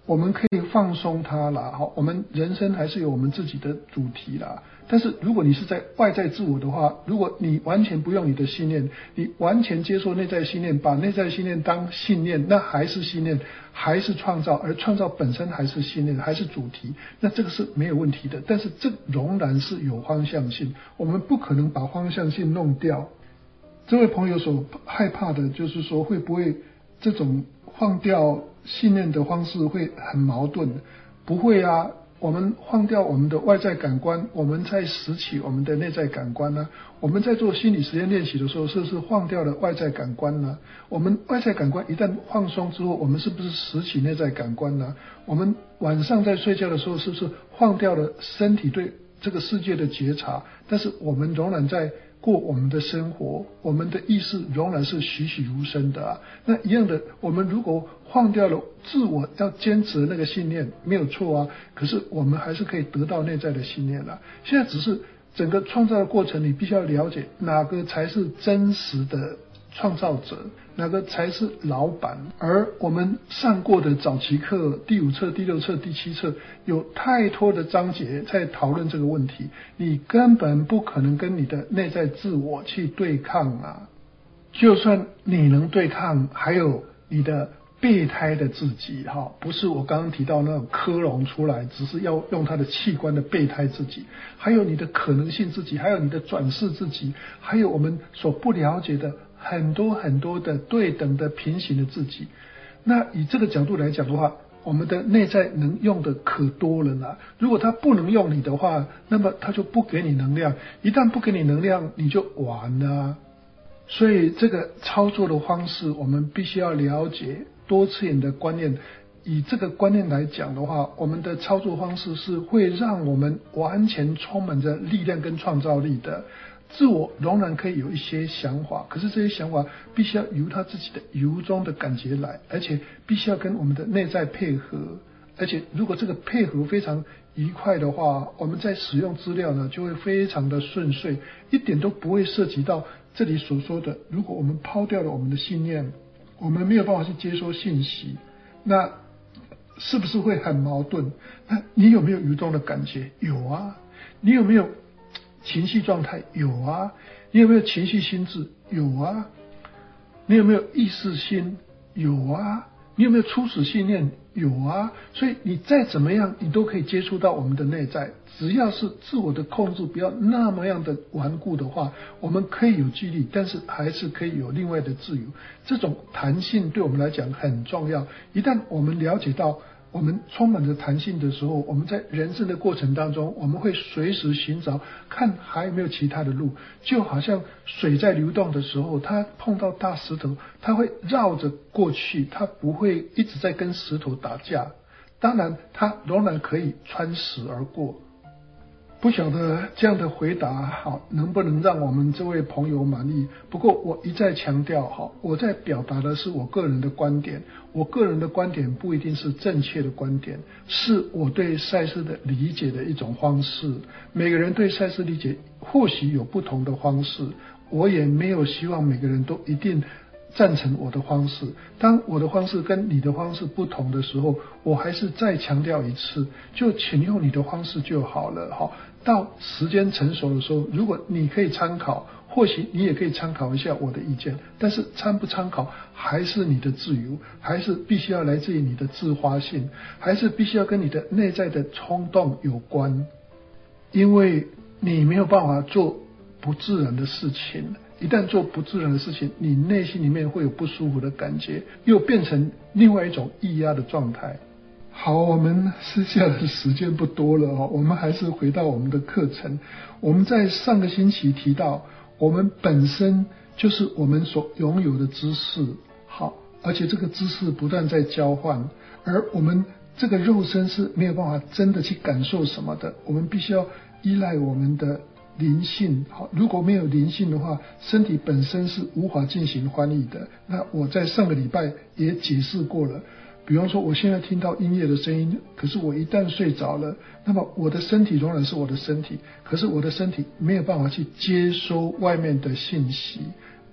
A: 我们可以放松它啦，好，我们人生还是有我们自己的主题啦。但是如果你是在外在自我的话，如果你完全不用你的信念，你完全接受内在信念，把内在信念当信念，那还是信念，还是创造，而创造本身还是信念，还是主题，那这个是没有问题的。但是这仍然是有方向性，我们不可能把方向性弄掉。这位朋友所害怕的就是说，会不会这种放掉信念的方式会很矛盾？不会啊，我们放掉我们的外在感官，我们在拾起我们的内在感官呢？我们在做心理实验练习的时候，是不是放掉了外在感官呢？我们外在感官一旦放松之后，我们是不是拾起内在感官呢？我们晚上在睡觉的时候，是不是放掉了身体对这个世界的觉察？但是我们仍然在过我们的生活，我们的意识仍然是栩栩如生的啊。那一样的，我们如果放掉了自我要坚持的那个信念，没有错啊，可是我们还是可以得到内在的信念了。现在只是整个创造的过程，你必须要了解哪个才是真实的创造者，哪个才是老板。而我们上过的早期课第5册、第6册、第7册有太多的章节在讨论这个问题，你根本不可能跟你的内在自我去对抗啊。就算你能对抗，还有你的备胎的自己，不是我刚刚提到那种科隆出来，只是要用他的器官的备胎自己，还有你的可能性自己，还有你的转世自己，还有我们所不了解的很多很多的对等的平行的自己。那以这个角度来讲的话，我们的内在能用的可多了啦。如果它不能用你的话，那么它就不给你能量，一旦不给你能量，你就完了。所以这个操作的方式，我们必须要了解多次元的观念。以这个观念来讲的话，我们的操作方式是会让我们完全充满着力量跟创造力的。自我仍然可以有一些想法，可是这些想法必须要由他自己的由衷的感觉来，而且必须要跟我们的内在配合。而且如果这个配合非常愉快的话，我们在使用资料呢就会非常的顺遂，一点都不会涉及到这里所说的，如果我们抛掉了我们的信念，我们没有办法去接收信息，那是不是会很矛盾？那你有没有由衷的感觉？有啊。你有没有情绪状态？有啊。你有没有情绪心智？有啊。你有没有意识心？有啊。你有没有初始信念？有啊。所以你再怎么样，你都可以接触到我们的内在。只要是自我的控制不要那么样的顽固的话，我们可以有纪律，但是还是可以有另外的自由。这种弹性对我们来讲很重要。一旦我们了解到我们充满着弹性的时候，我们在人生的过程当中，我们会随时寻找看还有没有其他的路。就好像水在流动的时候，它碰到大石头，它会绕着过去，它不会一直在跟石头打架。当然它仍然可以穿石而过。不晓得这样的回答能不能让我们这位朋友满意。不过我一再强调我在表达的是我个人的观点，我个人的观点不一定是正确的观点，是我对赛斯的理解的一种方式。每个人对赛斯理解或许有不同的方式，我也没有希望每个人都一定赞成我的方式。当我的方式跟你的方式不同的时候，我还是再强调一次，就请用你的方式就好了。到时间成熟的时候，如果你可以参考，或许你也可以参考一下我的意见，但是参不参考还是你的自由，还是必须要来自于你的自发性，还是必须要跟你的内在的冲动有关。因为你没有办法做不自然的事情，一旦做不自然的事情，你内心里面会有不舒服的感觉，又变成另外一种抑压的状态。好，我们剩下的时间不多了我们还是回到我们的课程。我们在上个星期提到，我们本身就是我们所拥有的知识，而且这个知识不断在交换，而我们这个肉身是没有办法真的去感受什么的，我们必须要依赖我们的灵性。如果没有灵性的话，身体本身是无法进行翻译的。那我在上个礼拜也解释过了，比方说我现在听到音乐的声音，可是我一旦睡着了，那么我的身体仍然是我的身体，可是我的身体没有办法去接收外面的信息，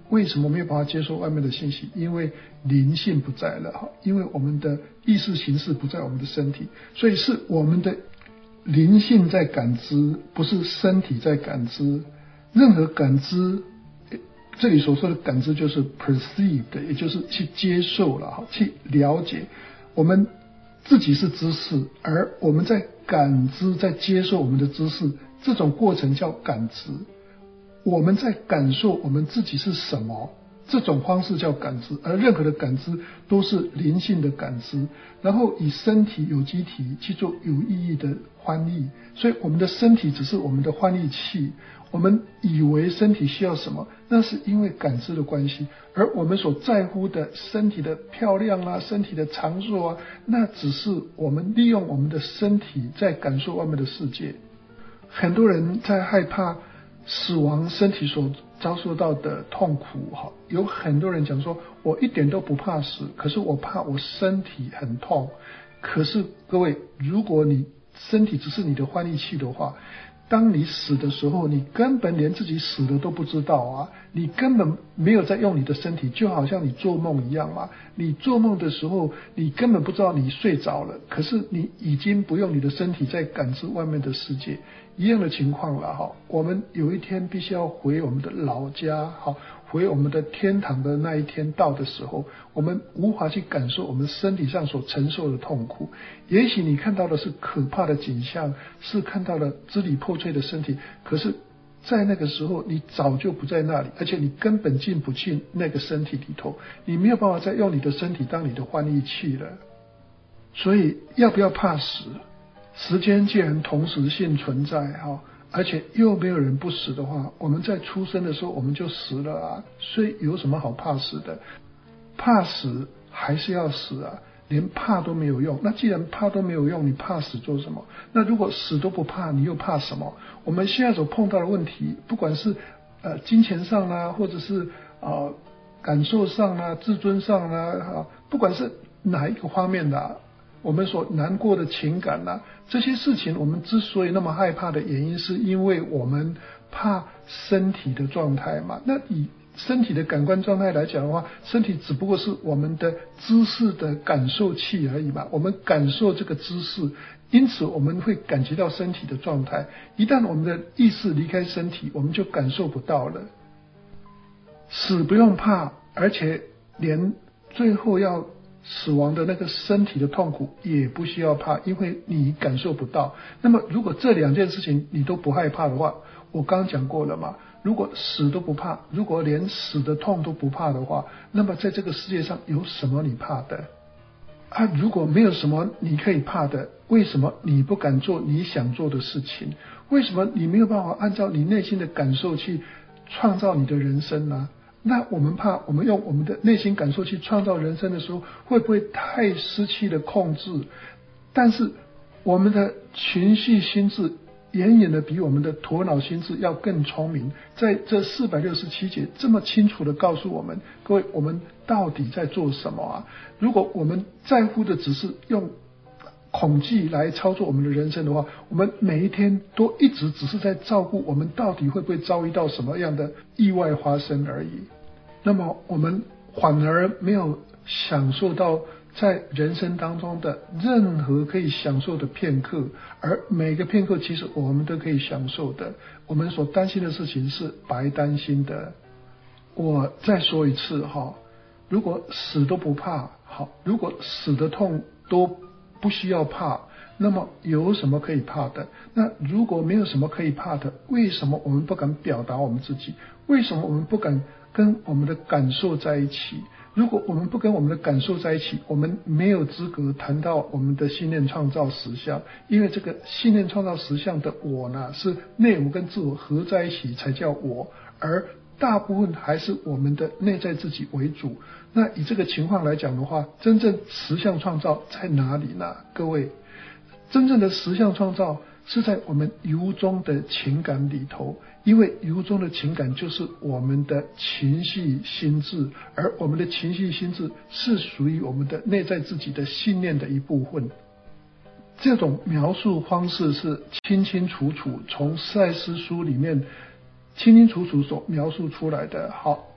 A: 为什么没有办法接受外面的信息？因为灵性不在了，因为我们的意识形式不在我们的身体，所以是我们的灵性在感知，不是身体在感知。任何感知，这里所说的感知就是 perceived， 也就是去接受了，去了解。我们自己是知识，而我们在感知，在接受我们的知识，这种过程叫感知。我们在感受我们自己是什么，这种方式叫感知，而任何的感知都是灵性的感知，然后以身体有机体去做有意义的翻译。所以我们的身体只是我们的翻译器，我们以为身体需要什么，那是因为感知的关系，而我们所在乎的身体的漂亮啊，身体的长寿啊，那只是我们利用我们的身体在感受外面的世界。很多人在害怕死亡，身体所遭受到的痛苦，有很多人讲说，我一点都不怕死，可是我怕我身体很痛。可是各位，如果你身体只是你的翻译器的话，当你死的时候，你根本连自己死了都不知道啊！你根本没有在用你的身体，就好像你做梦一样嘛。你做梦的时候，你根本不知道你睡着了，可是你已经不用你的身体在感知外面的世界，一样的情况了哈。我们有一天必须要回我们的老家，回我们的天堂的那一天到的时候，我们无法去感受我们身体上所承受的痛苦。也许你看到的是可怕的景象，是看到了支离破碎的身体，可是在那个时候你早就不在那里，而且你根本进不进那个身体里头，你没有办法再用你的身体当你的翻译器了。所以要不要怕死？时间既然同时性存在，而且又没有人不死的话，我们在出生的时候我们就死了啊，所以有什么好怕死的？怕死还是要死啊，连怕都没有用。那既然怕都没有用，你怕死做什么？那如果死都不怕，你又怕什么？我们现在所碰到的问题，不管是金钱上啦，或者是感受上啦、自尊上啦，不管是哪一个方面的我们所难过的情感啦，这些事情我们之所以那么害怕的原因，是因为我们怕身体的状态嘛。那以身体的感官状态来讲的话，身体只不过是我们的知识的感受器而已嘛，我们感受这个知识，因此我们会感觉到身体的状态。一旦我们的意识离开身体，我们就感受不到了。死不用怕，而且连最后要死亡的那个身体的痛苦也不需要怕，因为你感受不到。那么如果这两件事情你都不害怕的话，我刚刚讲过了嘛，如果死都不怕，如果连死的痛都不怕的话，那么在这个世界上有什么你怕的啊？如果没有什么你可以怕的，为什么你不敢做你想做的事情？为什么你没有办法按照你内心的感受去创造你的人生呢？那我们怕我们用我们的内心感受去创造人生的时候，会不会太失去了控制？但是我们的情绪心智远远的比我们的头脑心智要更聪明，在这467节这么清楚的告诉我们，各位，我们到底在做什么啊？如果我们在乎的只是用恐惧来操作我们的人生的话，我们每一天都一直只是在照顾我们到底会不会遭遇到什么样的意外发生而已。那么我们反而没有享受到在人生当中的任何可以享受的片刻，而每个片刻其实我们都可以享受的。我们所担心的事情是白担心的。我再说一次如果死都不怕，如果死的痛都不需要怕，那么有什么可以怕的？那如果没有什么可以怕的，为什么我们不敢表达我们自己？为什么我们不敢跟我们的感受在一起？如果我们不跟我们的感受在一起，我们没有资格谈到我们的信念创造实相，因为这个信念创造实相的我呢，是内我跟自我合在一起才叫我，而大部分还是我们的内在自己为主。那以这个情况来讲的话，真正实相创造在哪里呢？各位，真正的实相创造是在我们由衷的情感里头，因为由衷的情感就是我们的情绪心智，而我们的情绪心智是属于我们的内在自己的信念的一部分。这种描述方式是清清楚楚从赛斯书里面清清楚楚所描述出来的。好，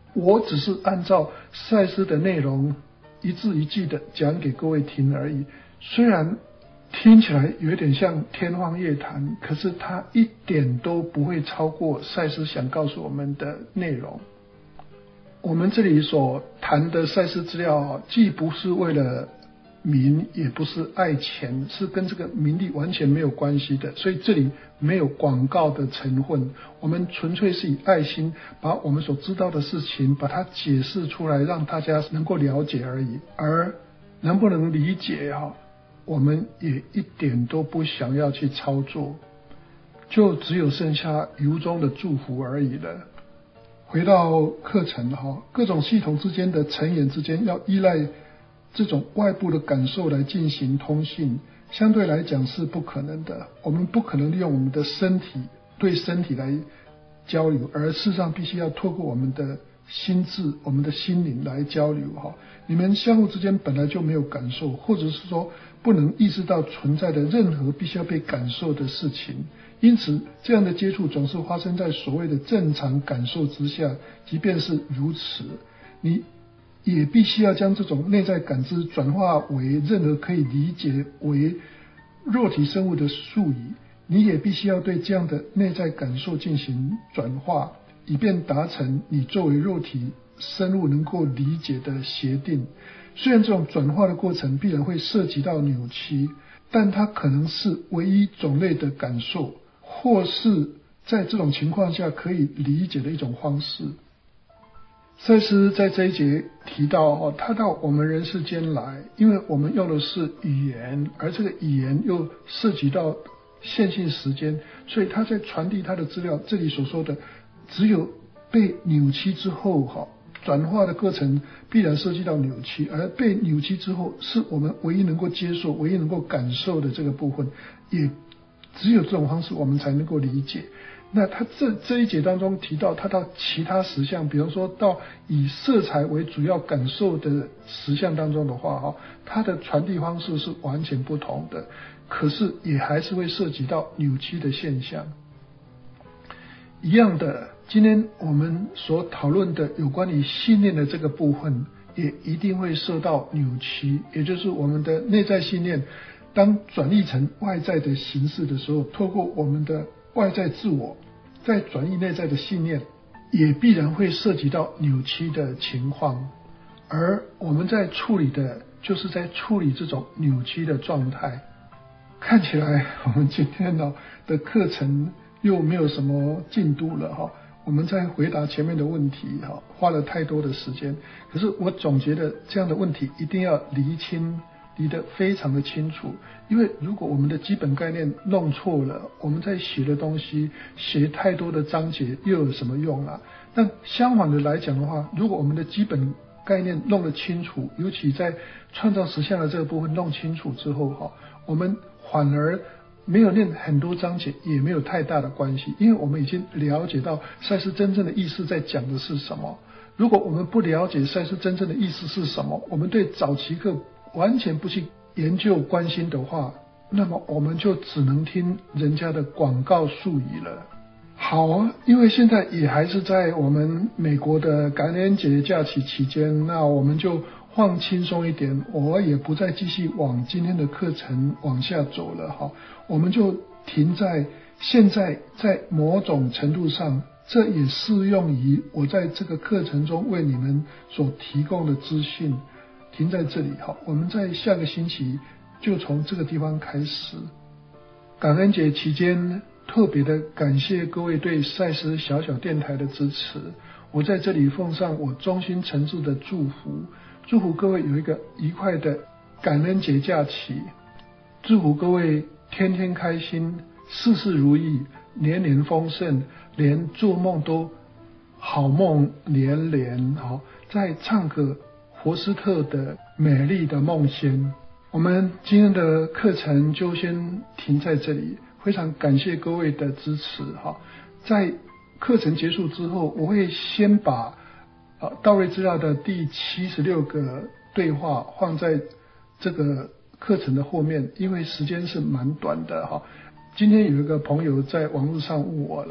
A: 我只是按照赛斯的内容一字一句的讲给各位听而已，虽然听起来有点像天方夜谭，可是它一点都不会超过赛斯想告诉我们的内容。我们这里所谈的赛斯资料，既不是为了名，也不是爱钱，是跟这个名利完全没有关系的，所以这里没有广告的成分，我们纯粹是以爱心把我们所知道的事情把它解释出来，让大家能够了解而已。而能不能理解我们也一点都不想要去操作，就只有剩下由衷的祝福而已了。回到课程各种系统之间的成员之间要依赖这种外部的感受来进行通信，相对来讲是不可能的。我们不可能利用我们的身体对身体来交流，而事实上必须要透过我们的心智、我们的心灵来交流你们相互之间本来就没有感受，或者是说不能意识到存在的任何必须要被感受的事情，因此这样的接触总是发生在所谓的正常感受之下。即便是如此，你也必须要将这种内在感知转化为任何可以理解为肉体生物的术语，你也必须要对这样的内在感受进行转化，以便达成你作为肉体生物能够理解的协定。虽然这种转化的过程必然会涉及到扭曲，但它可能是唯一种类的感受，或是在这种情况下可以理解的一种方式。赛斯在这一节提到他到我们人世间来，因为我们用的是语言，而这个语言又涉及到线性时间，所以他在传递他的资料。这里所说的只有被扭曲之后转化的过程必然涉及到扭曲，而被扭曲之后是我们唯一能够接受、唯一能够感受的这个部分，也只有这种方式我们才能够理解。那他这一节当中提到，他到其他实相，比方说到以色彩为主要感受的实相当中的话它的传递方式是完全不同的，可是也还是会涉及到扭曲的现象。一样的，今天我们所讨论的有关于信念的这个部分，也一定会受到扭曲，也就是我们的内在信念当转译成外在的形式的时候，透过我们的外在自我再转移内在的信念，也必然会涉及到扭曲的情况。而我们在处理的就是在处理这种扭曲的状态。看起来我们今天的课程又没有什么进度了我们在回答前面的问题花了太多的时间。可是我总觉得这样的问题一定要厘清，理得非常的清楚，因为如果我们的基本概念弄错了，我们在写的东西写太多的章节又有什么用啊？但相反的来讲的话，如果我们的基本概念弄得清楚，尤其在创造实相的这个部分弄清楚之后我们反而没有念很多章节也没有太大的关系，因为我们已经了解到赛斯真正的意思在讲的是什么。如果我们不了解赛斯真正的意思是什么，我们对早期课完全不去研究关心的话，那么我们就只能听人家的广告术语了。好，因为现在也还是在我们美国的感恩节假期期间，那我们就放轻松一点，我也不再继续往今天的课程往下走了我们就停在现在，在某种程度上这也适用于我在这个课程中为你们所提供的资讯，停在这里我们在下个星期就从这个地方开始。感恩节期间特别的感谢各位对赛斯小小电台的支持，我在这里奉上我衷心诚挚的祝福，祝福各位有一个愉快的感恩节假期，祝福各位天天开心，事事如意，年年丰盛，连做梦都好梦连连再唱个佛斯特的美丽的梦仙。我们今天的课程就先停在这里，非常感谢各位的支持在课程结束之后，我会先把道瑞资料的第76个对话放在这个课程的后面，因为时间是蛮短的今天有一个朋友在网络上问我了，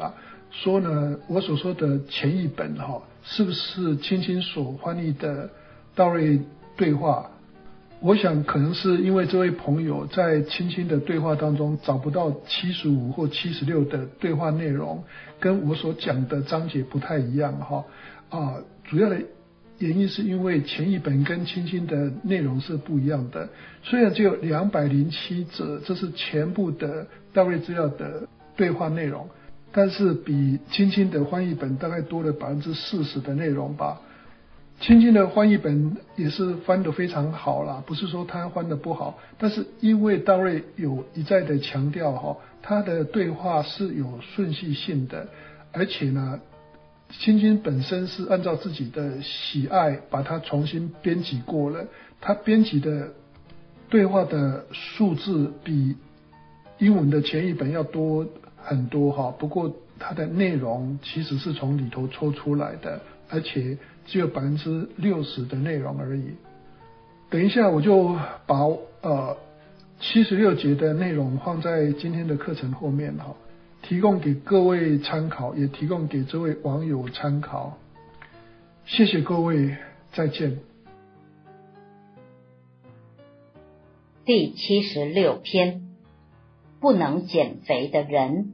A: 说呢，我所说的前一本是不是青青所翻译的道瑞对话？我想可能是因为这位朋友在青青的对话当中找不到75或76的对话内容，跟我所讲的章节不太一样主要的原因是因为前一本跟青青的内容是不一样的，虽然只有207则，这是全部的道瑞资料的对话内容，但是比青青的翻译本大概多了40%的内容吧。青青的翻译本也是翻得非常好啦，不是说他翻得不好，但是因为道瑞有一再的强调他的对话是有顺序性的，而且呢，青青本身是按照自己的喜爱把它重新编辑过了，他编辑的对话的数字比英文的前一本要多很多不过它的内容其实是从里头抽出来的，而且只有60%的内容而已。等一下我就把76节的内容放在今天的课程后面提供给各位参考，也提供给这位网友参考。谢谢各位，再见。
B: 第76篇，不能减肥的人。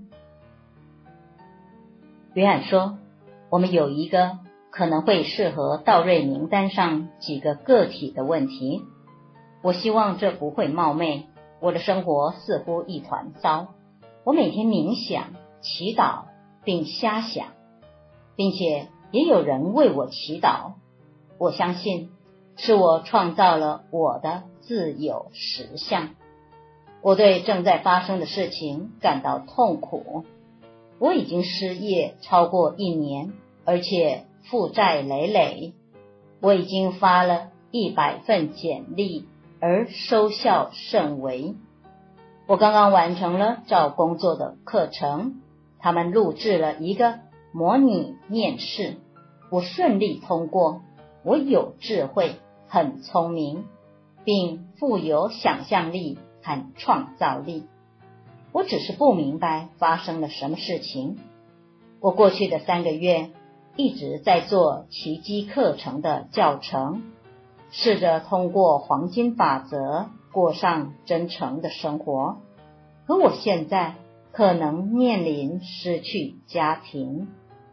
B: 约翰说，我们有一个可能会适合道瑞名单上几个个体的问题。我希望这不会冒昧，我的生活似乎一团糟。我每天冥想、祈祷并瞎想，并且也有人为我祈祷。我相信是我创造了我的自有实相。我对正在发生的事情感到痛苦。我已经失业超过1年，而且负债累累。我已经发了100份简历，而收效甚微。我刚刚完成了找工作的课程，他们录制了一个模拟面试，我顺利通过。我有智慧，很聪明，并富有想象力和创造力。我只是不明白发生了什么事情。我过去的3个月一直在做奇迹课程的教程，试着通过黄金法则过上真诚的生活。可我现在可能面临失去家庭。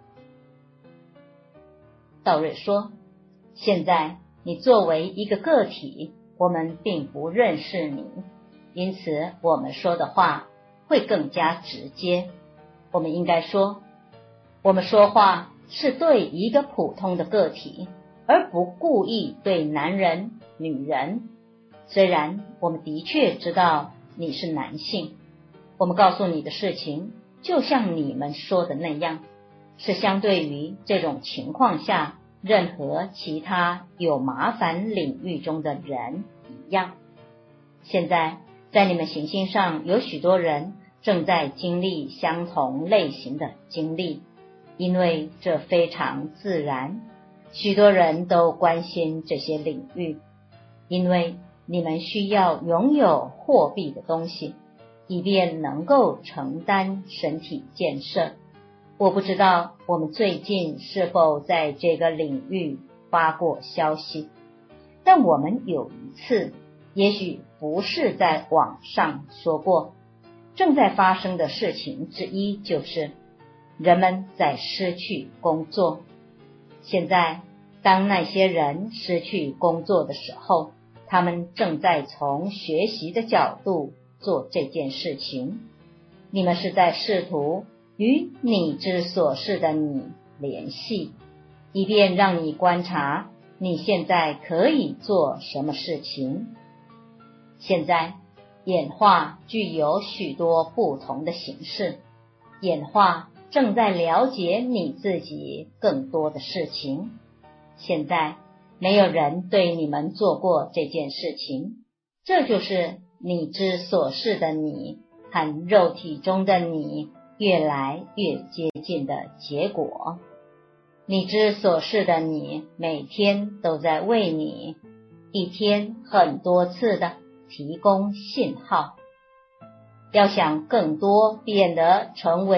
B: 道瑞说，现在你作为一个个体，我们并不认识你，因此我们说的话会更加直接。我们应该说，我们说话是对一个普通的个体，而不故意对男人、女人。虽然我们的确知道你是男性，我们告诉你的事情就像你们说的那样，是相对于这种情况下任何其他有麻烦领域中的人一样。现在在你们行星上有许多人正在经历相同类型的经历，因为这非常自然。许多人都关心这些领域，因为你们需要拥有货币的东西，以便能够承担身体建设。我不知道我们最近是否在这个领域发过消息，但我们有一次，也许不是在网上说过。正在发生的事情之一就是人们在失去工作。现在当那些人失去工作的时候，他们正在从学习的角度做这件事情。你们是在试图与你之所是的你联系，以便让你观察你现在可以做什么事情。现在演化具有许多不同的形式，演化正在了解你自己更多的事情。现在没有人对你们做过这件事情，这就是你之所是的你和肉体中的你越来越接近的结果。你之所是的你每天都在为你一天很多次的提供信号。要想更多变得成为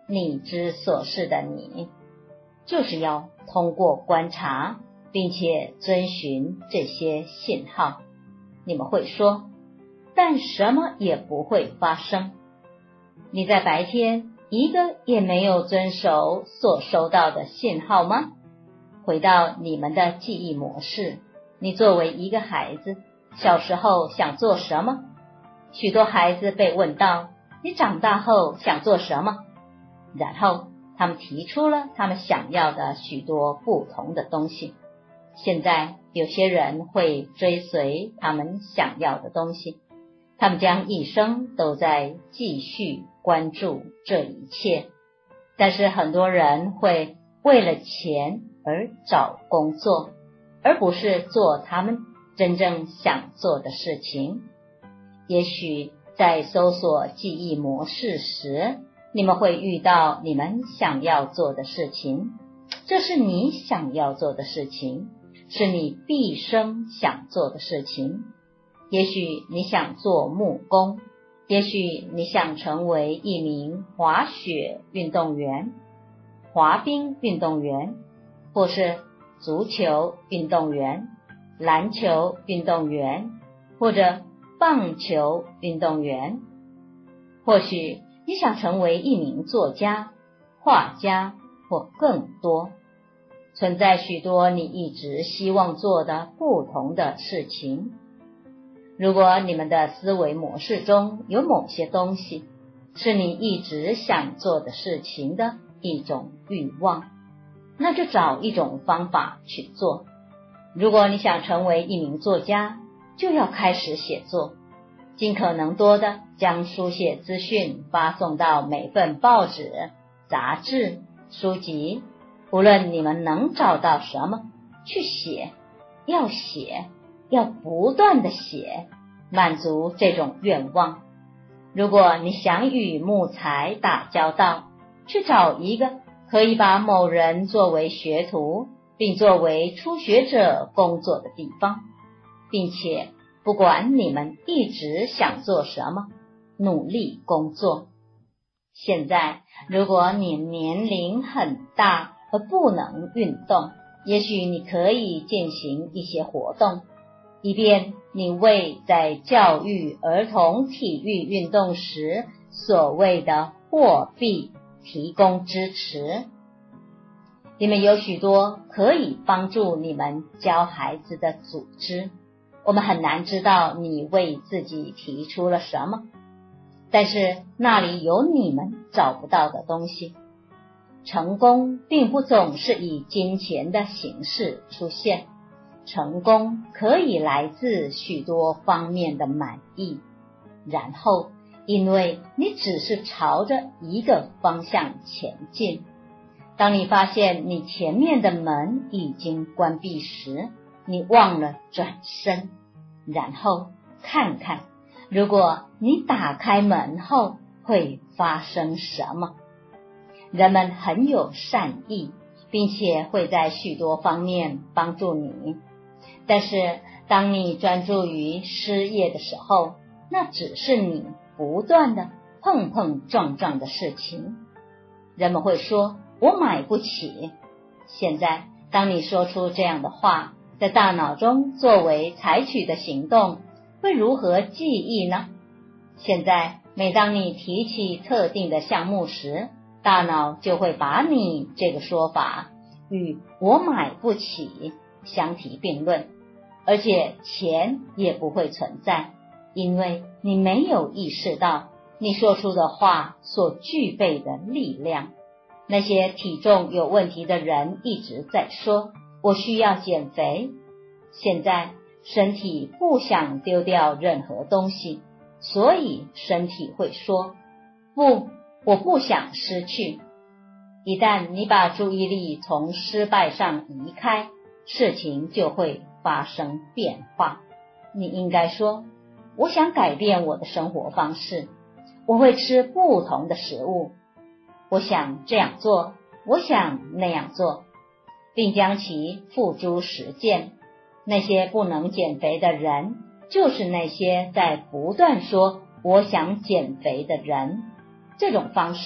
B: 你之所是的你，就是要通过观察，并且遵循这些信号。你们会说，但什么也不会发生。你在白天一个也没有遵守所收到的信号吗？回到你们的记忆模式，你作为一个孩子，小时候想做什么？许多孩子被问到，你长大后想做什么？然后他们提出了他们想要的许多不同的东西。现在有些人会追随他们想要的东西，他们将一生都在继续关注这一切。但是很多人会为了钱而找工作，而不是做他们真正想做的事情。也许在搜索记忆模式时，你们会遇到你们想要做的事情，这是你想要做的事情，是你毕生想做的事情。也许你想做木工，也许你想成为一名滑雪运动员、滑冰运动员，或是足球运动员、篮球运动员，或者棒球运动员。或许你想成为一名作家、画家或更多。存在许多你一直希望做的不同的事情。如果你们的思维模式中有某些东西是你一直想做的事情的一种欲望，那就找一种方法去做。如果你想成为一名作家，就要开始写作，尽可能多的将书写资讯发送到每份报纸、杂志、书籍，无论你们能找到什么，去写，要不断的写，满足这种愿望。如果你想与木材打交道，去找一个可以把某人作为学徒，并作为初学者工作的地方，并且不管你们一直想做什么，努力工作。现在，如果你年龄很大而不能运动，也许你可以进行一些活动，以便你为在教育儿童体育运动时所谓的货币提供支持。你们有许多可以帮助你们教孩子的组织，我们很难知道你为自己提出了什么，但是那里有你们找不到的东西。成功并不总是以金钱的形式出现，成功可以来自许多方面的满意。然后，因为你只是朝着一个方向前进，当你发现你前面的门已经关闭时，你忘了转身，然后看看，如果你打开门后会发生什么。人们很有善意，并且会在许多方面帮助你，但是当你专注于失业的时候，那只是你不断的碰碰撞撞的事情。人们会说，我买不起。现在当你说出这样的话，在大脑中作为采取的行动会如何记忆呢？现在每当你提起特定的项目时，大脑就会把你这个说法与我买不起相提并论，而且钱也不会存在，因为你没有意识到你说出的话所具备的力量。那些体重有问题的人一直在说，我需要减肥。现在身体不想丢掉任何东西，所以身体会说，不，我不想失去。一旦你把注意力从失败上移开，事情就会发生变化。你应该说，我想改变我的生活方式，我会吃不同的食物，我想这样做，我想那样做，并将其付诸实践。那些不能减肥的人，就是那些在不断说我想减肥的人。这种方式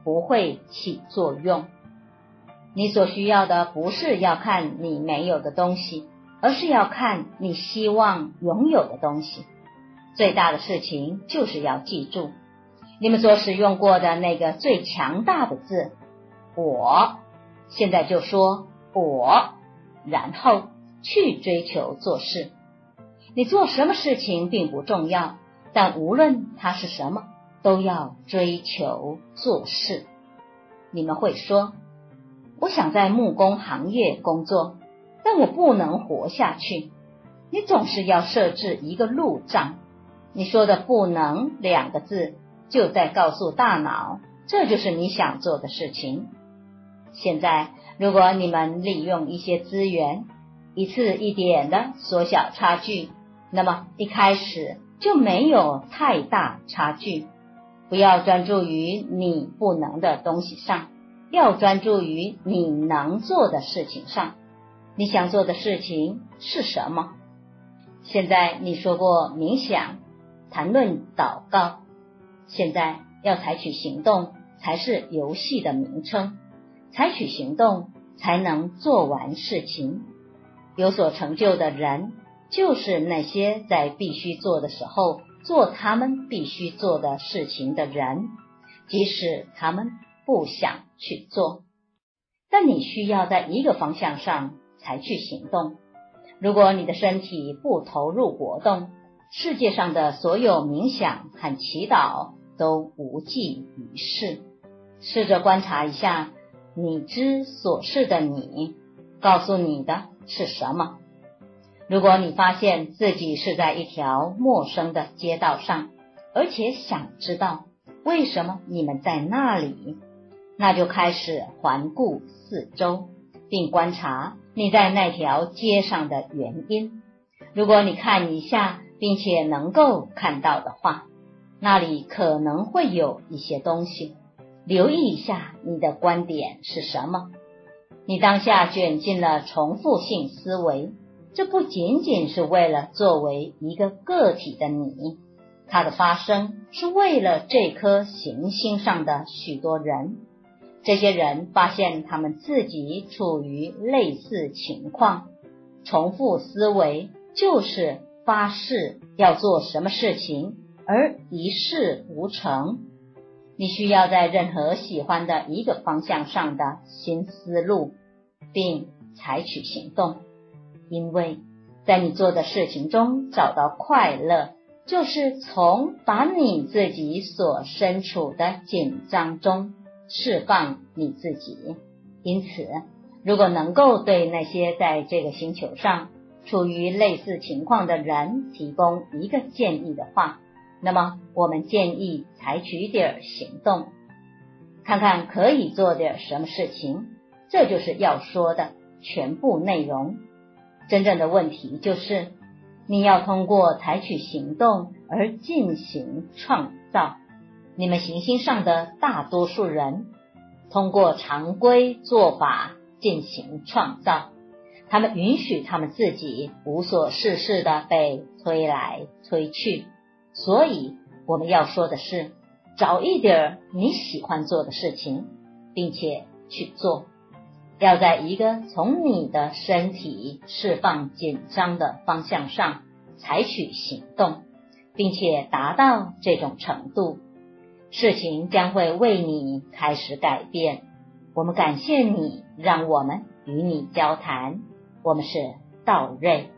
B: 不会起作用。你所需要的不是要看你没有的东西，而是要看你希望拥有的东西。最大的事情就是要记住，你们所使用过的那个最强大的字我，现在就说我，然后去追求做事。你做什么事情并不重要，但无论它是什么，都要追求做事。你们会说，我想在木工行业工作，但我不能活下去。你总是要设置一个路障。你说的不能2个字，就在告诉大脑，这就是你想做的事情。现在，如果你们利用一些资源，一次一点的缩小差距，那么一开始就没有太大差距。不要专注于你不能的东西上，要专注于你能做的事情上。你想做的事情是什么？现在你说过冥想，谈论祷告，现在要采取行动才是游戏的名称，采取行动才能做完事情。有所成就的人，就是那些在必须做的时候做他们必须做的事情的人，即使他们不想去做。但你需要在一个方向上才去行动。如果你的身体不投入活动，世界上的所有冥想和祈祷都无济于事。试着观察一下你之所是的你，告诉你的是什么？如果你发现自己是在一条陌生的街道上，而且想知道为什么你们在那里，那就开始环顾四周，并观察你在那条街上的原因。如果你看一下并且能够看到的话，那里可能会有一些东西，留意一下你的观点是什么。你当下卷进了重复性思维，这不仅仅是为了作为一个个体的你，它的发生是为了这颗行星上的许多人。这些人发现他们自己处于类似情况，重复思维就是发誓要做什么事情而一事无成。你需要在任何喜欢的一个方向上的新思路，并采取行动。因为在你做的事情中找到快乐，就是从把你自己所身处的紧张中释放你自己。因此，如果能够对那些在这个星球上处于类似情况的人提供一个建议的话，那么我们建议采取点行动，看看可以做点什么事情。这就是要说的全部内容。真正的问题就是，你要通过采取行动而进行创造。你们行星上的大多数人通过常规做法进行创造，他们允许他们自己无所事事地被推来推去。所以我们要说的是，找一点你喜欢做的事情，并且去做。要在一个从你的身体释放紧张的方向上采取行动，并且达到这种程度，事情将会为你开始改变。我们感谢你，让我们与你交谈。我们是道瑞。